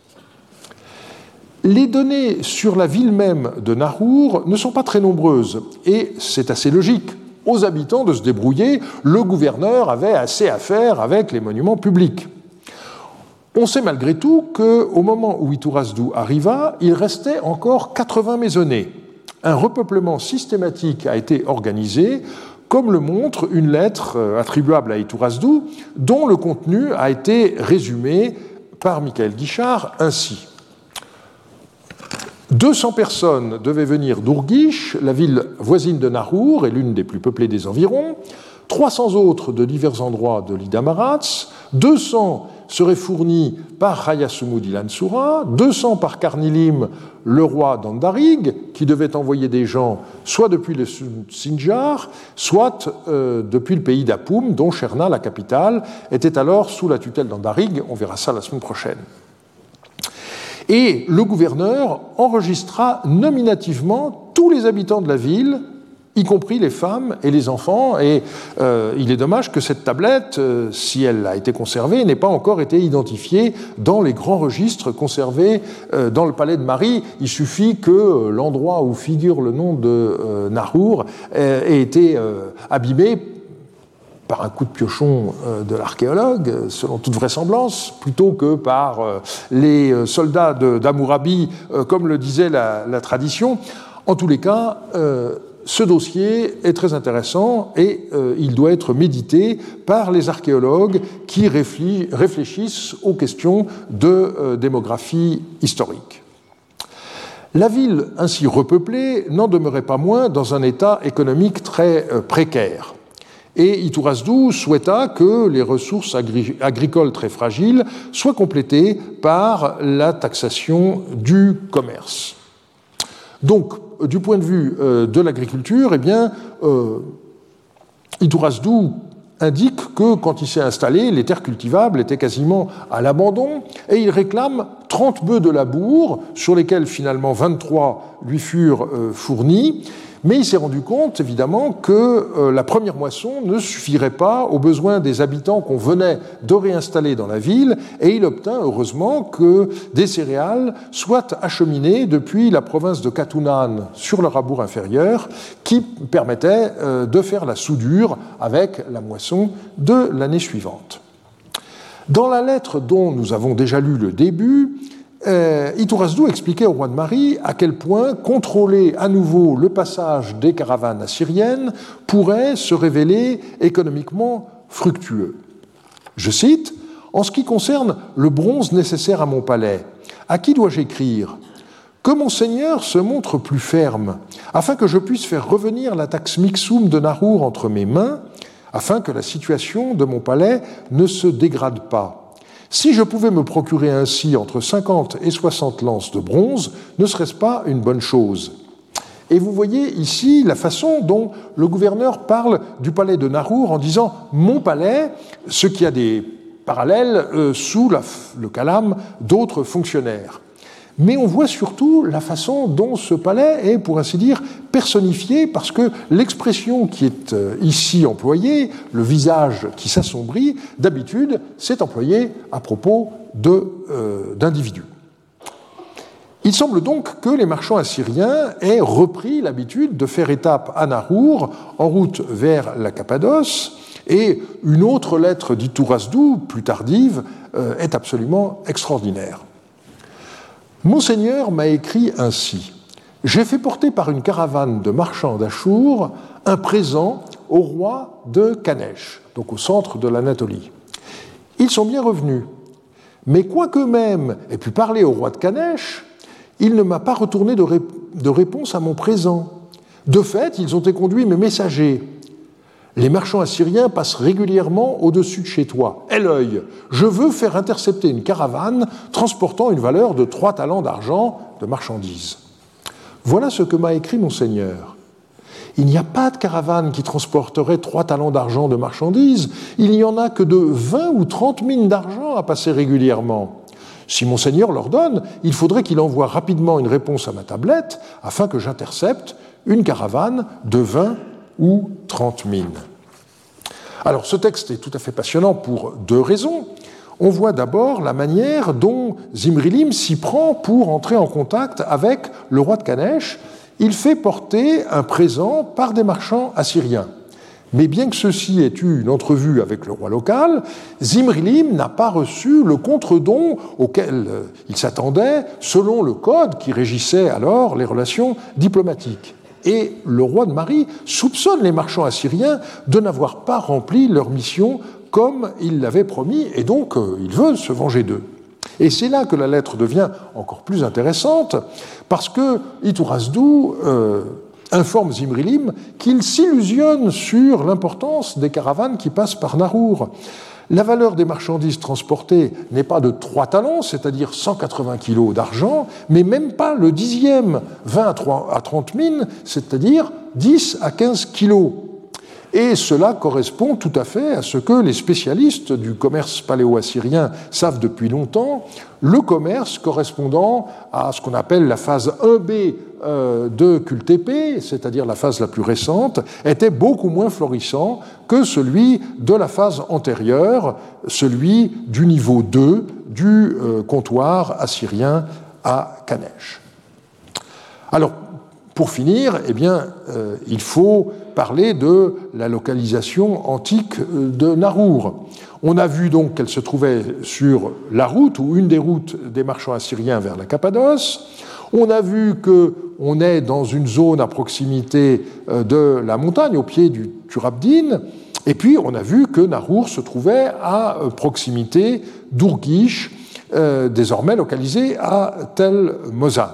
Les données sur la ville même de Nahur ne sont pas très nombreuses, et c'est assez logique. Aux habitants de se débrouiller, le gouverneur avait assez à faire avec les monuments publics. On sait malgré tout qu'au moment où Iturasdu arriva, il restait encore 80 maisonnées. Un repeuplement systématique a été organisé, comme le montre une lettre attribuable à Iturasdu, dont le contenu a été résumé par Michael Guichard ainsi. 200 personnes devaient venir d'Urgish, la ville voisine de Nahur et l'une des plus peuplées des environs, 300 autres de divers endroits de l'Idamarats, 200 seraient fournis par Hayasumu d'Ilansura, 200 par Karnilim, le roi d'Andarig, qui devait envoyer des gens soit depuis le Sinjar, soit depuis le pays d'Apum, dont Cherna, la capitale, était alors sous la tutelle d'Andarig. On verra ça la semaine prochaine. Et le gouverneur enregistra nominativement tous les habitants de la ville, y compris les femmes et les enfants, et il est dommage que cette tablette, si elle a été conservée, n'ait pas encore été identifiée dans les grands registres conservés dans le palais de Mari. Il suffit que l'endroit où figure le nom de Nahur ait été abîmé par un coup de piochon de l'archéologue, selon toute vraisemblance, plutôt que par les soldats d'Hammurabi, comme le disait la tradition. En tous les cas, ce dossier est très intéressant et il doit être médité par les archéologues qui réfléchissent aux questions de démographie historique. La ville ainsi repeuplée n'en demeurait pas moins dans un état économique très précaire. Et Iturrasdu souhaita que les ressources agricoles très fragiles soient complétées par la taxation du commerce. Donc, du point de vue de l'agriculture, eh bien, Iturrasdu indique que quand il s'est installé, les terres cultivables étaient quasiment à l'abandon et il réclame 30 bœufs de labour, sur lesquels finalement 23 lui furent fournis. Mais il s'est rendu compte, évidemment, que la première moisson ne suffirait pas aux besoins des habitants qu'on venait de réinstaller dans la ville, et il obtint, heureusement, que des céréales soient acheminées depuis la province de Katunan sur le Rabour inférieur, qui permettait de faire la soudure avec la moisson de l'année suivante. Dans la lettre dont nous avons déjà lu le début, Iturrasdu expliquait au roi de Mari à quel point contrôler à nouveau le passage des caravanes assyriennes pourrait se révéler économiquement fructueux. Je cite, « En ce qui concerne le bronze nécessaire à mon palais, à qui dois-je écrire ? Que mon seigneur se montre plus ferme, afin que je puisse faire revenir la taxe mixum de Nahour entre mes mains, afin que la situation de mon palais ne se dégrade pas. Si je pouvais me procurer ainsi entre 50 et 60 lances de bronze, ne serait-ce pas une bonne chose ?» Et vous voyez ici la façon dont le gouverneur parle du palais de Nahour en disant « mon palais », ce qui a des parallèles sous le calame d'autres fonctionnaires. Mais on voit surtout la façon dont ce palais est, pour ainsi dire, personnifié, parce que l'expression qui est ici employée, le visage qui s'assombrit, d'habitude, c'est employé à propos d'individus. Il semble donc que les marchands assyriens aient repris l'habitude de faire étape à Nahour, en route vers la Cappadoce, et une autre lettre d'Iturrasdu, plus tardive, est absolument extraordinaire. Monseigneur m'a écrit ainsi. J'ai fait porter par une caravane de marchands d'Achour un présent au roi de Kanesh, donc au centre de l'Anatolie. Ils sont bien revenus, mais quoiqu'eux-mêmes aient pu parler au roi de Kanesh, il ne m'a pas retourné de réponse à mon présent. De fait, ils ont éconduit mes messagers. Les marchands assyriens passent régulièrement au-dessus de chez toi. Aie l'œil, je veux faire intercepter une caravane transportant une valeur de 3 talents d'argent de marchandises. Voilà ce que m'a écrit mon seigneur. Il n'y a pas de caravane qui transporterait 3 talents d'argent de marchandises. Il n'y en a que de 20 ou 30 mines d'argent à passer régulièrement. Si mon seigneur l'ordonne, il faudrait qu'il envoie rapidement une réponse à ma tablette afin que j'intercepte une caravane de 20 ou 30 mines. Alors ce texte est tout à fait passionnant pour 2 raisons. On voit d'abord la manière dont Zimrilim s'y prend pour entrer en contact avec le roi de Kanesh. Il fait porter un présent par des marchands assyriens. Mais bien que ceux-ci aient eu une entrevue avec le roi local, Zimrilim n'a pas reçu le contre-don auquel il s'attendait selon le code qui régissait alors les relations diplomatiques. Et le roi de Mari soupçonne les marchands assyriens de n'avoir pas rempli leur mission comme il l'avait promis, et donc il veut se venger d'eux. Et c'est là que la lettre devient encore plus intéressante, parce que Iturrasdu informe Zimrilim qu'il s'illusionne sur l'importance des caravanes qui passent par Nahour. La valeur des marchandises transportées n'est pas de 3 talents, c'est-à-dire 180 kilos d'argent, mais même pas le 10e, 20 à 30 mines, c'est-à-dire 10 à 15 kilos. Et cela correspond tout à fait à ce que les spécialistes du commerce paléo-assyrien savent depuis longtemps, le commerce correspondant à ce qu'on appelle la phase 1B de Kultepe, c'est-à-dire la phase la plus récente, était beaucoup moins florissant que celui de la phase antérieure, celui du niveau 2 du comptoir assyrien à Kanesh. Alors, pour finir, eh bien, il faut parler de la localisation antique de Nahour. On a vu donc qu'elle se trouvait sur la route, ou une des routes des marchands assyriens vers la Cappadoce. On a vu qu'on est dans une zone à proximité de la montagne, au pied du Turabdin, et puis on a vu que Narour se trouvait à proximité d'Urgish, désormais localisé à Tel Mozan.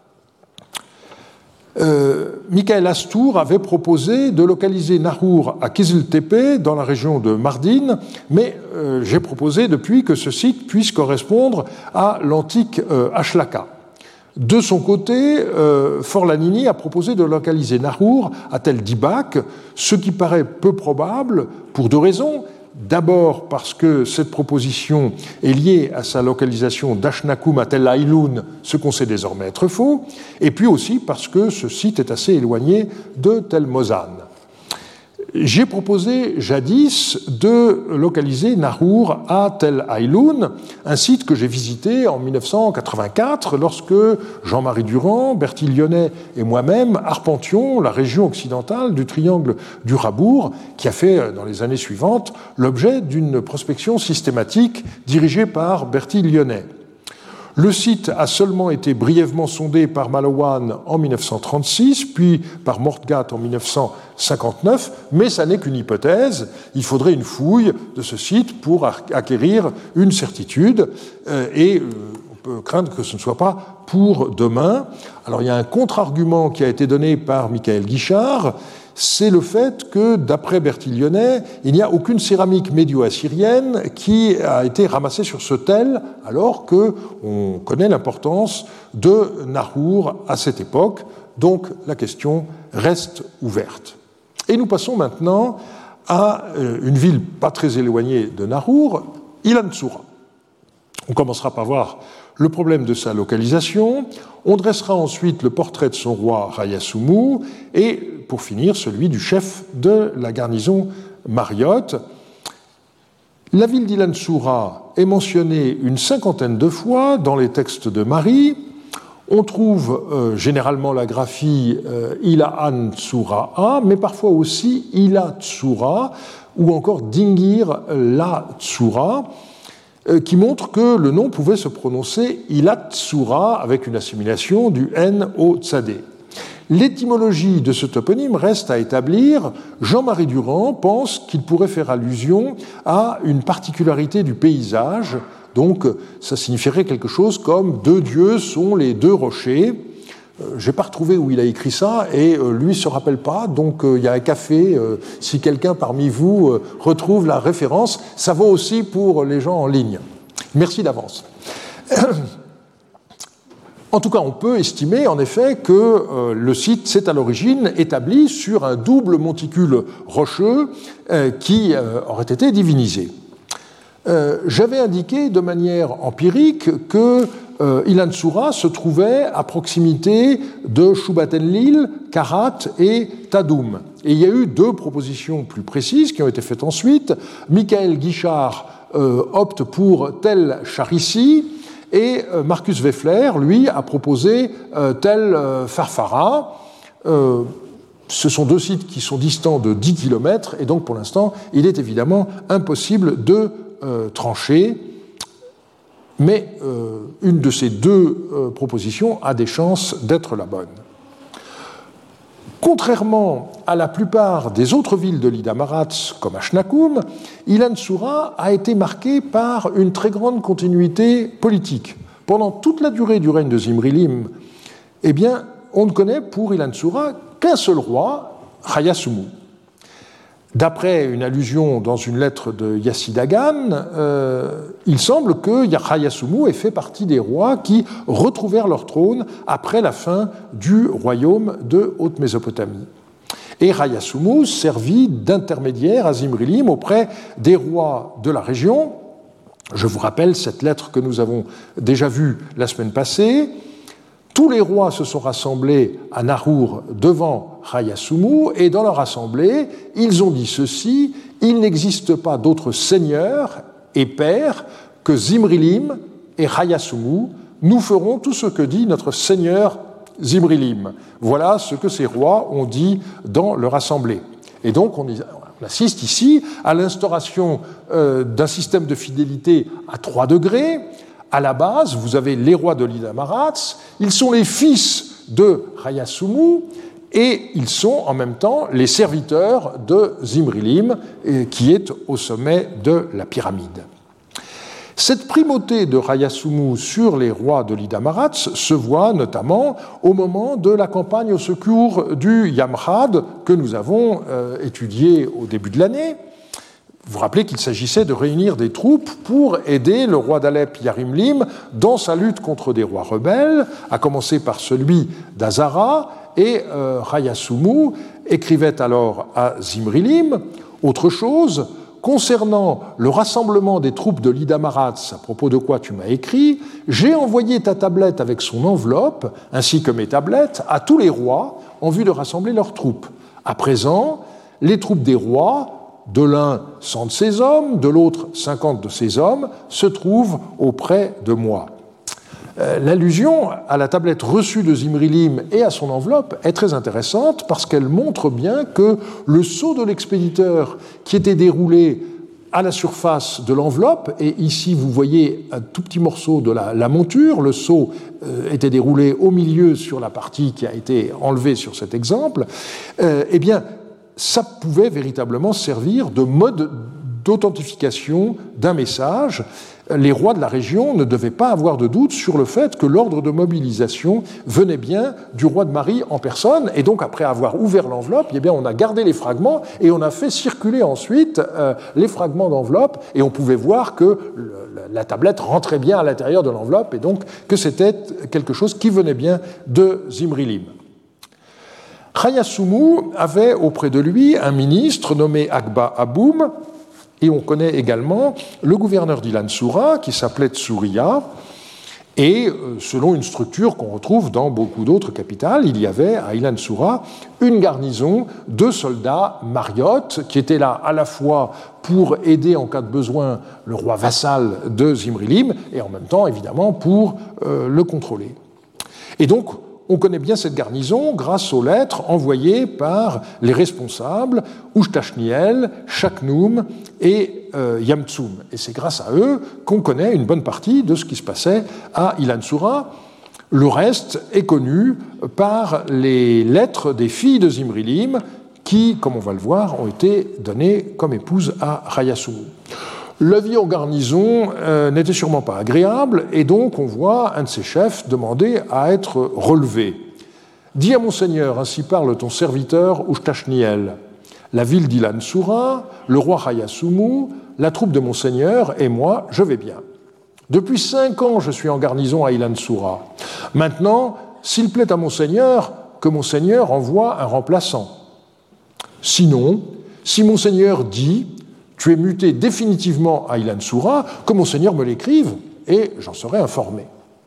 Michael Astour avait proposé de localiser Narour à Kiziltepe, dans la région de Mardin, mais j'ai proposé depuis que ce site puisse correspondre à l'antique Ashlaka. De son côté, Forlanini a proposé de localiser Narour à Tel Dibak, ce qui paraît peu probable pour deux raisons. D'abord parce que cette proposition est liée à sa localisation d'Ashnakum à Tel Ailoun, ce qu'on sait désormais être faux, et puis aussi parce que ce site est assez éloigné de Tel Mozan. J'ai proposé jadis de localiser Narour à Tel Ailoun, un site que j'ai visité en 1984 lorsque Jean-Marie Durand, Bertil Lyonnais et moi-même arpentions la région occidentale du triangle du Rabour, qui a fait dans les années suivantes l'objet d'une prospection systématique dirigée par Bertil Lyonnais. Le site a seulement été brièvement sondé par Malowan en 1936, puis par Mortgat en 1959, mais ça n'est qu'une hypothèse. Il faudrait une fouille de ce site pour acquérir une certitude, et on peut craindre que ce ne soit pas pour demain. Alors il y a un contre-argument qui a été donné par Michael Guichard, c'est le fait que, d'après Bertil Lyonnais, il n'y a aucune céramique médio-assyrienne qui a été ramassée sur ce tel, alors qu'on connaît l'importance de Narour à cette époque. Donc la question reste ouverte. Et nous passons maintenant à une ville pas très éloignée de Narour, Ilan Soura. On commencera par voir le problème de sa localisation, on dressera ensuite le portrait de son roi Rayassumu, et pour finir celui du chef de la garnison Mariotte. La ville d'Ilan Soura est mentionnée une 50aine de fois dans les textes de Marie. On trouve généralement la graphie Ilahan Tsura, mais parfois aussi Ila Tsura ou encore Dingir La Tsura, qui montre que le nom pouvait se prononcer Ilat Tsura avec une assimilation du N au Tsadé. L'étymologie de ce toponyme reste à établir. Jean-Marie Durand pense qu'il pourrait faire allusion à une particularité du paysage. Donc, ça signifierait quelque chose comme « deux dieux sont les deux rochers ». Je n'ai pas retrouvé où il a écrit ça, et lui ne se rappelle pas, donc il y a un café. Si quelqu'un parmi vous retrouve la référence, ça vaut aussi pour les gens en ligne. Merci d'avance. En tout cas, on peut estimer en effet que le site s'est à l'origine établi sur un double monticule rocheux qui aurait été divinisé. J'avais indiqué de manière empirique que Ilan Soura se trouvait à proximité de Shubat-Enlil, Karat et Tadoum. Et il y a eu deux propositions plus précises qui ont été faites ensuite. Michael Guichard opte pour Tel Charissi, et Marcus Weffler, lui, a proposé Tel Farfara. Ce sont deux sites qui sont distants de 10 km, et donc pour l'instant, il est évidemment impossible de trancher. Mais une de ces deux propositions a des chances d'être la bonne. Contrairement à la plupart des autres villes de l'Ida Maratz, comme Ashnakum, Ilan Soura a été marquée par une très grande continuité politique. Pendant toute la durée du règne de Zimri-Lim, eh bien, on ne connaît pour Ilan Soura qu'un seul roi, Rayassumu. D'après une allusion dans une lettre de Yassidagan, il semble que Rayassumu ait fait partie des rois qui retrouvèrent leur trône après la fin du royaume de Haute-Mésopotamie. Et Rayassumu servit d'intermédiaire à Zimri-Lim auprès des rois de la région. Je vous rappelle cette lettre que nous avons déjà vue la semaine passée. Tous les rois se sont rassemblés à Narour devant Rayassumu, et dans leur assemblée, ils ont dit ceci: il n'existe pas d'autre seigneur et père que Zimri-Lim et Rayassumu. Nous ferons tout ce que dit notre seigneur Zimri-Lim. Voilà ce que ces rois ont dit dans leur assemblée. Et donc on assiste ici à l'instauration d'un système de fidélité à 3 degrés, À la base, vous avez les rois de l'île d'Amarats, ils sont les fils de Rayasumu, et ils sont en même temps les serviteurs de Zimrilim, qui est au sommet de la pyramide. Cette primauté de Rayasumu sur les rois de l'île d'Amarats se voit notamment au moment de la campagne au secours du Yamhad que nous avons étudié au début de l'année. Vous vous rappelez qu'il s'agissait de réunir des troupes pour aider le roi d'Alep Yarimlim dans sa lutte contre des rois rebelles, à commencer par celui d'Azara, et Rayasumu écrivait alors à Zimrilim autre chose. Concernant le rassemblement des troupes de l'île d'Amarats, à propos de quoi tu m'as écrit, j'ai envoyé ta tablette avec son enveloppe, ainsi que mes tablettes, à tous les rois en vue de rassembler leurs troupes. À présent, les troupes des rois, de l'un 100 de ses hommes, de l'autre 50 de ses hommes, se trouvent auprès de moi. L'allusion à la tablette reçue de Zimrilim et à son enveloppe est très intéressante parce qu'elle montre bien que le sceau de l'expéditeur qui était déroulé à la surface de l'enveloppe, et ici vous voyez un tout petit morceau de la monture, le sceau était déroulé au milieu sur la partie qui a été enlevée sur cet exemple, eh bien ça pouvait véritablement servir de mode d'authentification d'un message. Les rois de la région ne devaient pas avoir de doute sur le fait que l'ordre de mobilisation venait bien du roi de Mari en personne, et donc après avoir ouvert l'enveloppe, eh bien on a gardé les fragments et on a fait circuler ensuite les fragments d'enveloppe, et on pouvait voir que la tablette rentrait bien à l'intérieur de l'enveloppe, et donc que c'était quelque chose qui venait bien de Zimrilim. Rayasumu avait auprès de lui un ministre nommé Akba Aboum, et on connaît également le gouverneur d'Ilan-Soura, qui s'appelait Tsuriya, et selon une structure qu'on retrouve dans beaucoup d'autres capitales, il y avait à Ilan-Soura une garnison de soldats mariotes qui étaient là à la fois pour aider en cas de besoin le roi vassal de Zimrilim, et en même temps, évidemment, pour le contrôler. Et donc, on connaît bien cette garnison grâce aux lettres envoyées par les responsables Uchtashniel, Shaknum et Yamtsum. Et c'est grâce à eux qu'on connaît une bonne partie de ce qui se passait à Ilan-Soura. Le reste est connu par les lettres des filles de Zimrilim qui, comme on va le voir, ont été données comme épouses à Rayasumu. La vie en garnison n'était sûrement pas agréable, et donc on voit un de ses chefs demander à être relevé. « Dis à mon seigneur, ainsi parle ton serviteur Uchtashniel. La ville d'Ilan-Soura, le roi Rayasumu, la troupe de mon seigneur et moi, je vais bien. Depuis 5 ans, je suis en garnison à Ilan-Soura. Maintenant, s'il plaît à mon seigneur, que mon seigneur envoie un remplaçant. Sinon, si mon seigneur dit « Tu es muté définitivement à Ilan-Soura, que mon seigneur me l'écrive, et j'en serai informé.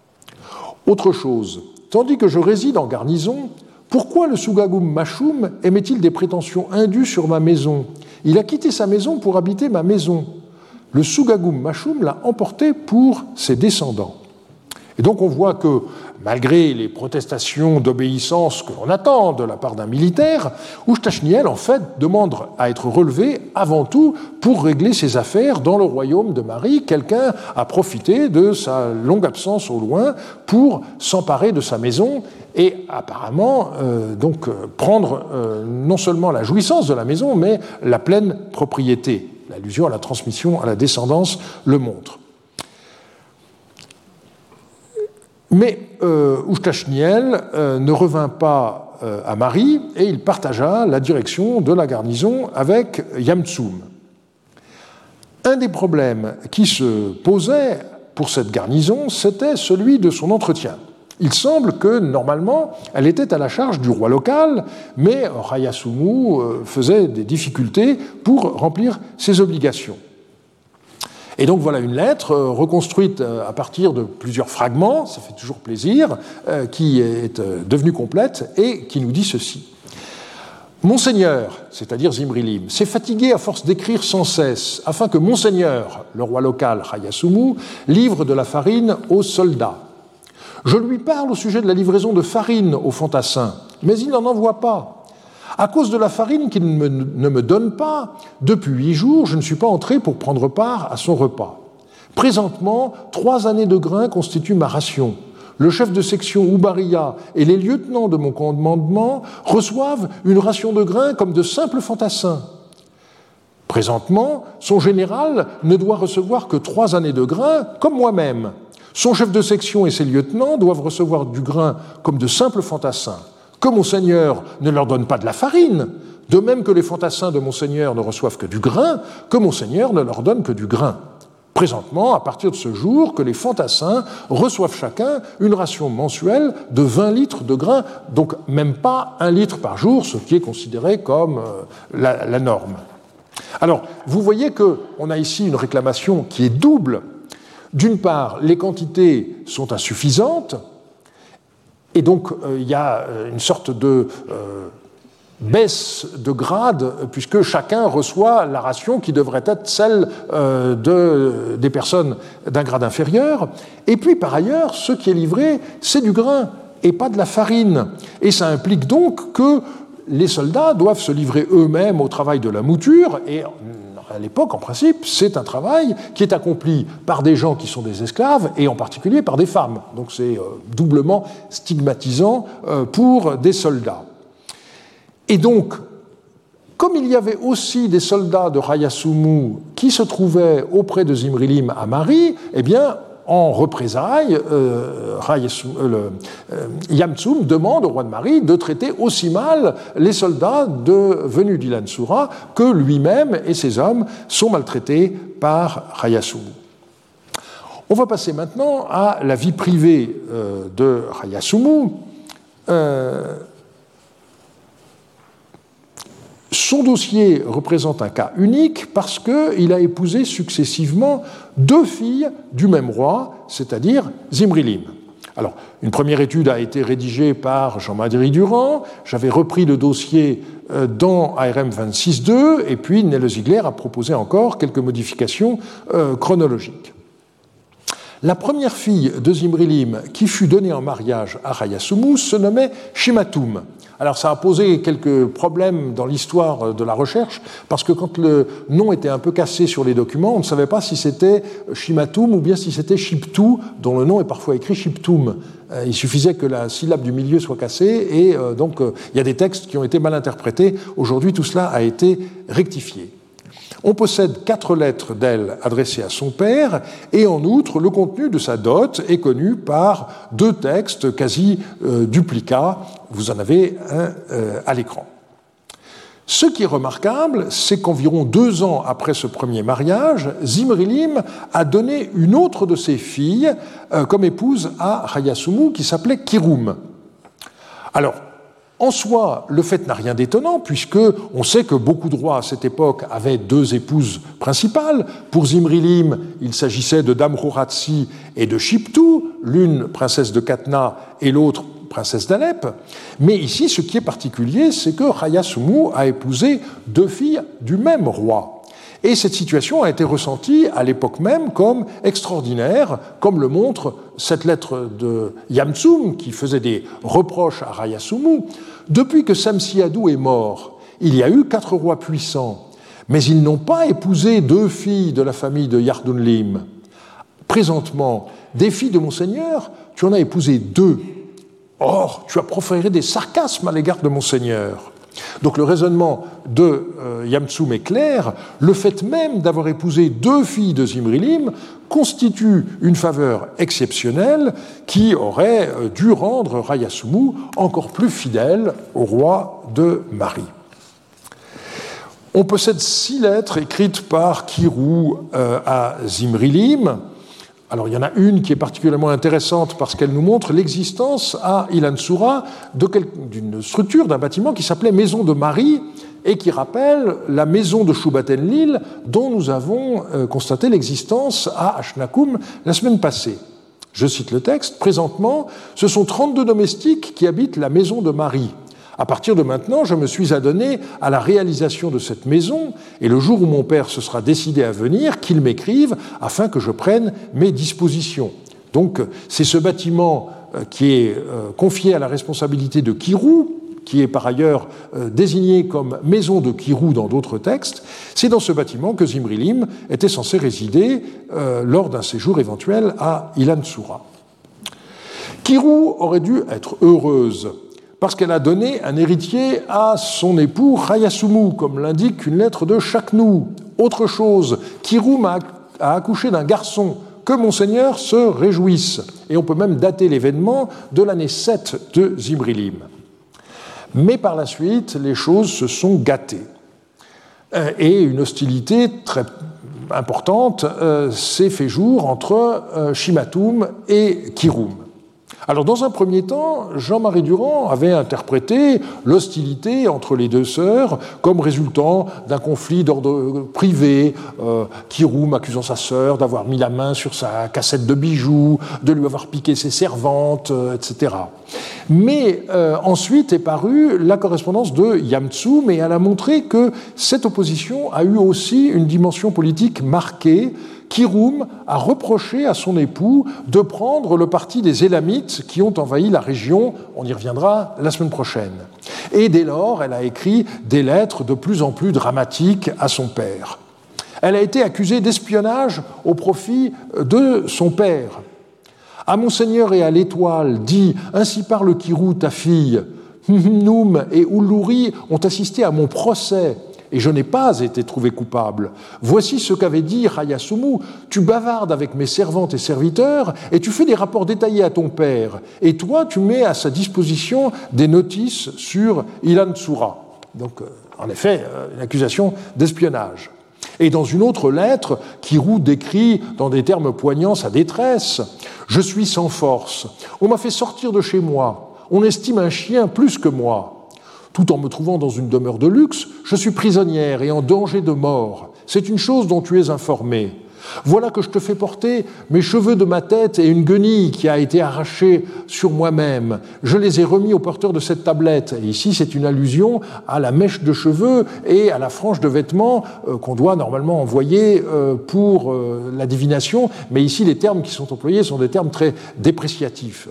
Autre chose, tandis que je réside en garnison, pourquoi le Sugagum Mashum émet-il des prétentions indues sur ma maison? Il a quitté sa maison pour habiter ma maison. Le Sugagum Mashum l'a emporté pour ses descendants. » Et donc on voit que, malgré les protestations d'obéissance que l'on attend de la part d'un militaire, Uchtashniel, en fait, demande à être relevé avant tout pour régler ses affaires dans le royaume de Mari. Quelqu'un a profité de sa longue absence au loin pour s'emparer de sa maison et apparemment prendre non seulement la jouissance de la maison, mais la pleine propriété. L'allusion à la transmission, à la descendance le montre. Mais Uchtashniel ne revint pas à Mari et il partagea la direction de la garnison avec Yamtsum. Un des problèmes qui se posait pour cette garnison, c'était celui de son entretien. Il semble que, normalement, elle était à la charge du roi local, mais Rayasumu faisait des difficultés pour remplir ses obligations. Et donc voilà une lettre reconstruite à partir de plusieurs fragments, ça fait toujours plaisir, qui est devenue complète et qui nous dit ceci. Monseigneur, c'est-à-dire Zimrilim, s'est fatigué à force d'écrire sans cesse, afin que Monseigneur, le roi local Rayasumu, livre de la farine aux soldats. Je lui parle au sujet de la livraison de farine aux fantassins, mais il n'en envoie pas. À cause de la farine qu'il ne me donne pas, depuis 8 jours, je ne suis pas entré pour prendre part à son repas. Présentement, 3 années de grains constituent ma ration. Le chef de section Oubaria et les lieutenants de mon commandement reçoivent une ration de grains comme de simples fantassins. Présentement, son général ne doit recevoir que 3 années de grains, comme moi-même. Son chef de section et ses lieutenants doivent recevoir du grain comme de simples fantassins. Que Monseigneur ne leur donne pas de la farine, de même que les fantassins de Monseigneur ne reçoivent que du grain, que Monseigneur ne leur donne que du grain. Présentement, à partir de ce jour, que les fantassins reçoivent chacun une ration mensuelle de 20 litres de grain, donc même pas 1 litre par jour, ce qui est considéré comme la norme. Alors, vous voyez qu'on a ici une réclamation qui est double. D'une part, les quantités sont insuffisantes, et donc il y a une sorte de baisse de grade, puisque chacun reçoit la ration qui devrait être celle des personnes d'un grade inférieur. Et puis, par ailleurs, ce qui est livré, c'est du grain et pas de la farine. Et ça implique donc que les soldats doivent se livrer eux-mêmes au travail de la mouture, et à l'époque, en principe, c'est un travail qui est accompli par des gens qui sont des esclaves, et en particulier par des femmes. Donc c'est doublement stigmatisant pour des soldats. Et donc, comme il y avait aussi des soldats de Rayasumu qui se trouvaient auprès de Zimrilim à Mari, eh bien, en représailles, Yamtsum demande au roi de Mari de traiter aussi mal les soldats venus d'Ilan-Sura que lui-même et ses hommes sont maltraités par Rayasumu. On va passer maintenant à la vie privée de Rayasumu. Son dossier représente un cas unique parce qu'il a épousé successivement 2 filles du même roi, c'est-à-dire Zimrilim. Alors, une première étude a été rédigée par Jean-Marie Durand, j'avais repris le dossier dans ARM 26.2, et puis Nele Ziegler a proposé encore quelques modifications chronologiques. La première fille de Zimrilim qui fut donnée en mariage à Rayasumu se nommait Shimatum. Alors ça a posé quelques problèmes dans l'histoire de la recherche, parce que quand le nom était un peu cassé sur les documents, on ne savait pas si c'était Shimatum ou bien si c'était Shiptu, dont le nom est parfois écrit Shiptum. Il suffisait que la syllabe du milieu soit cassée, et donc il y a des textes qui ont été mal interprétés. Aujourd'hui, tout cela a été rectifié. On possède 4 lettres d'elle adressées à son père, et en outre, le contenu de sa dot est connu par 2 textes quasi duplicats. Vous en avez un à l'écran. Ce qui est remarquable, c'est qu'environ 2 ans après ce premier mariage, Zimrilim a donné une autre de ses filles comme épouse à Rayasumu, qui s'appelait Kirum. Alors, en soi, le fait n'a rien d'étonnant, puisque on sait que beaucoup de rois à cette époque avaient 2 épouses principales. Pour Zimrilim, il s'agissait de Damruratsi et de Shiptu, l'une princesse de Katna et l'autre princesse d'Alep. Mais ici, ce qui est particulier, c'est que Rayasumu a épousé 2 filles du même roi. Et cette situation a été ressentie à l'époque même comme extraordinaire, comme le montre cette lettre de Yamtsum, qui faisait des reproches à Rayasumu. Depuis que Samsiadou est mort, il y a eu 4 rois puissants, mais ils n'ont pas épousé 2 filles de la famille de Yardunlim. Présentement, des filles de Monseigneur, tu en as épousé 2. Or, tu as proféré des sarcasmes à l'égard de Monseigneur. Donc le raisonnement de Yamtsum est clair. Le fait même d'avoir épousé 2 filles de Zimrilim constitue une faveur exceptionnelle qui aurait dû rendre Rayasumu encore plus fidèle au roi de Mari. On possède 6 lettres écrites par Kiru à Zimrilim. Alors, il y en a une qui est particulièrement intéressante parce qu'elle nous montre l'existence à Ilan-Sura d'une structure, d'un bâtiment qui s'appelait Maison de Mari et qui rappelle la maison de Shubaten-Lil dont nous avons constaté l'existence à Ashnakum la semaine passée. Je cite le texte. « Présentement, ce sont 32 domestiques qui habitent la maison de Mari. À partir de maintenant, je me suis adonné à la réalisation de cette maison, et le jour où mon père se sera décidé à venir, qu'il m'écrive afin que je prenne mes dispositions. » Donc, c'est ce bâtiment qui est confié à la responsabilité de Kiru, qui est par ailleurs désigné comme maison de Kirou dans d'autres textes, c'est dans ce bâtiment que Zimrilim était censé résider lors d'un séjour éventuel à Ilan Soura. Kirou aurait dû être heureuse parce qu'elle a donné un héritier à son époux Hayasumu, comme l'indique une lettre de Shaknu. Autre chose, Kirou a accouché d'un garçon, que Monseigneur se réjouisse. Et on peut même dater l'événement de l'année 7 de Zimrilim. Mais par la suite, les choses se sont gâtées. Et une hostilité très importante s'est fait jour entre Shimatum et Kirum. Alors, dans un premier temps, Jean-Marie Durand avait interprété l'hostilité entre les deux sœurs comme résultant d'un conflit d'ordre privé, Kirum accusant sa sœur d'avoir mis la main sur sa cassette de bijoux, de lui avoir piqué ses servantes, etc. Mais ensuite est parue la correspondance de Yamtsu, mais elle a montré que cette opposition a eu aussi une dimension politique marquée. Kirum a reproché à son époux de prendre le parti des Élamites qui ont envahi la région, on y reviendra la semaine prochaine. Et dès lors, elle a écrit des lettres de plus en plus dramatiques à son père. Elle a été accusée d'espionnage au profit de son père. À Monseigneur et à l'Étoile, dit « Ainsi parle Kirou, ta fille. Noum et Uluri ont assisté à mon procès. » Et je n'ai pas été trouvé coupable. Voici ce qu'avait dit Hayasumu. Tu bavardes avec mes servantes et serviteurs et tu fais des rapports détaillés à ton père. Et toi, tu mets à sa disposition des notices sur Ilan Soura. Donc, en effet, une accusation d'espionnage. Et dans une autre lettre, Kirou décrit dans des termes poignants sa détresse. « Je suis sans force. On m'a fait sortir de chez moi. On estime un chien plus que moi. Tout en me trouvant dans une demeure de luxe, je suis prisonnière et en danger de mort. C'est une chose dont tu es informé. Voilà que je te fais porter mes cheveux de ma tête et une guenille qui a été arrachée sur moi-même. Je les ai remis au porteur de cette tablette. » Et ici, c'est une allusion à la mèche de cheveux et à la frange de vêtements qu'on doit normalement envoyer pour la divination. Mais ici, les termes qui sont employés sont des termes très dépréciatifs.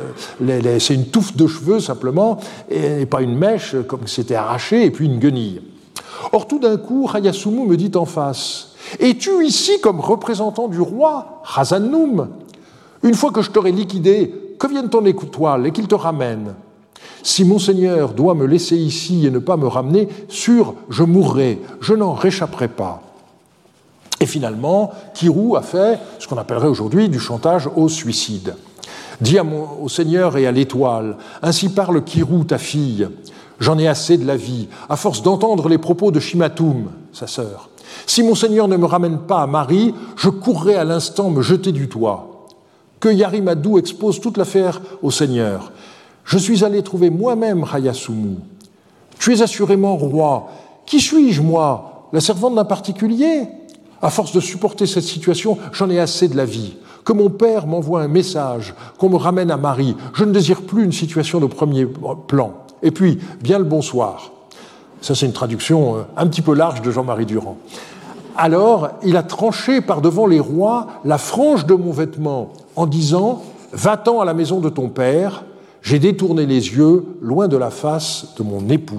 C'est une touffe de cheveux, simplement, et pas une mèche, comme c'était arraché, et puis une guenille. Or, tout d'un coup, Hayasumu me dit en face... Es-tu ici comme représentant du roi, Hazannum? Une fois que je t'aurai liquidé, que vienne ton étoile et qu'il te ramène. Si Monseigneur doit me laisser ici et ne pas me ramener, sûr, je mourrai, je n'en réchapperai pas. Et finalement, Kirou a fait ce qu'on appellerait aujourd'hui du chantage au suicide. Dis au Seigneur et à l'étoile, ainsi parle Kirou, ta fille. J'en ai assez de la vie, à force d'entendre les propos de Shimatum, sa sœur. Si Monseigneur ne me ramène pas à Marie, je courrai à l'instant me jeter du toit. Que Yarimadou expose toute l'affaire au Seigneur. Je suis allé trouver moi-même Hayasumu. Tu es assurément roi. Qui suis-je, moi? La servante d'un particulier? À force de supporter cette situation, j'en ai assez de la vie. Que mon père m'envoie un message, qu'on me ramène à Marie. Je ne désire plus une situation de premier plan. Et puis, bien le bonsoir. Ça, c'est une traduction un petit peu large de Jean-Marie Durand. Alors, il a tranché par devant les rois la frange de mon vêtement en disant « Va-t'en à la maison de ton père, j'ai détourné les yeux loin de la face de mon épouse. »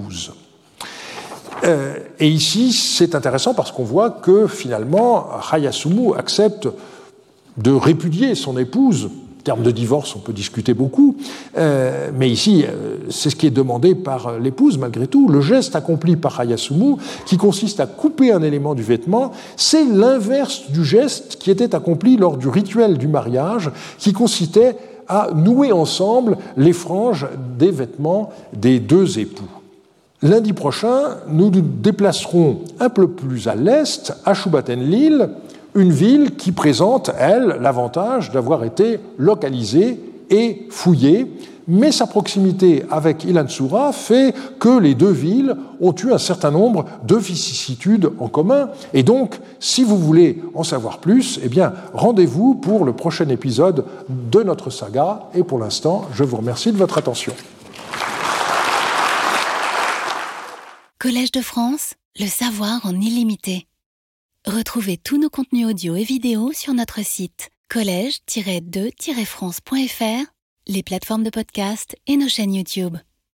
Et ici, c'est intéressant parce qu'on voit que finalement, Hayasumu accepte de répudier son épouse. En termes de divorce, on peut discuter beaucoup, mais ici, c'est ce qui est demandé par l'épouse, malgré tout. Le geste accompli par Hayasumu, qui consiste à couper un élément du vêtement, c'est l'inverse du geste qui était accompli lors du rituel du mariage, qui consistait à nouer ensemble les franges des vêtements des deux époux. Lundi prochain, nous nous déplacerons un peu plus à l'est, à Shubaten-Lil, une ville qui présente, elle, l'avantage d'avoir été localisée et fouillée, mais sa proximité avec Ilan Soura fait que les deux villes ont eu un certain nombre de vicissitudes en commun. Et donc, si vous voulez en savoir plus, eh bien, rendez-vous pour le prochain épisode de notre saga. Et pour l'instant, je vous remercie de votre attention. Collège de France, le savoir en illimité. Retrouvez tous nos contenus audio et vidéo sur notre site collège-2-france.fr, les plateformes de podcast et nos chaînes YouTube.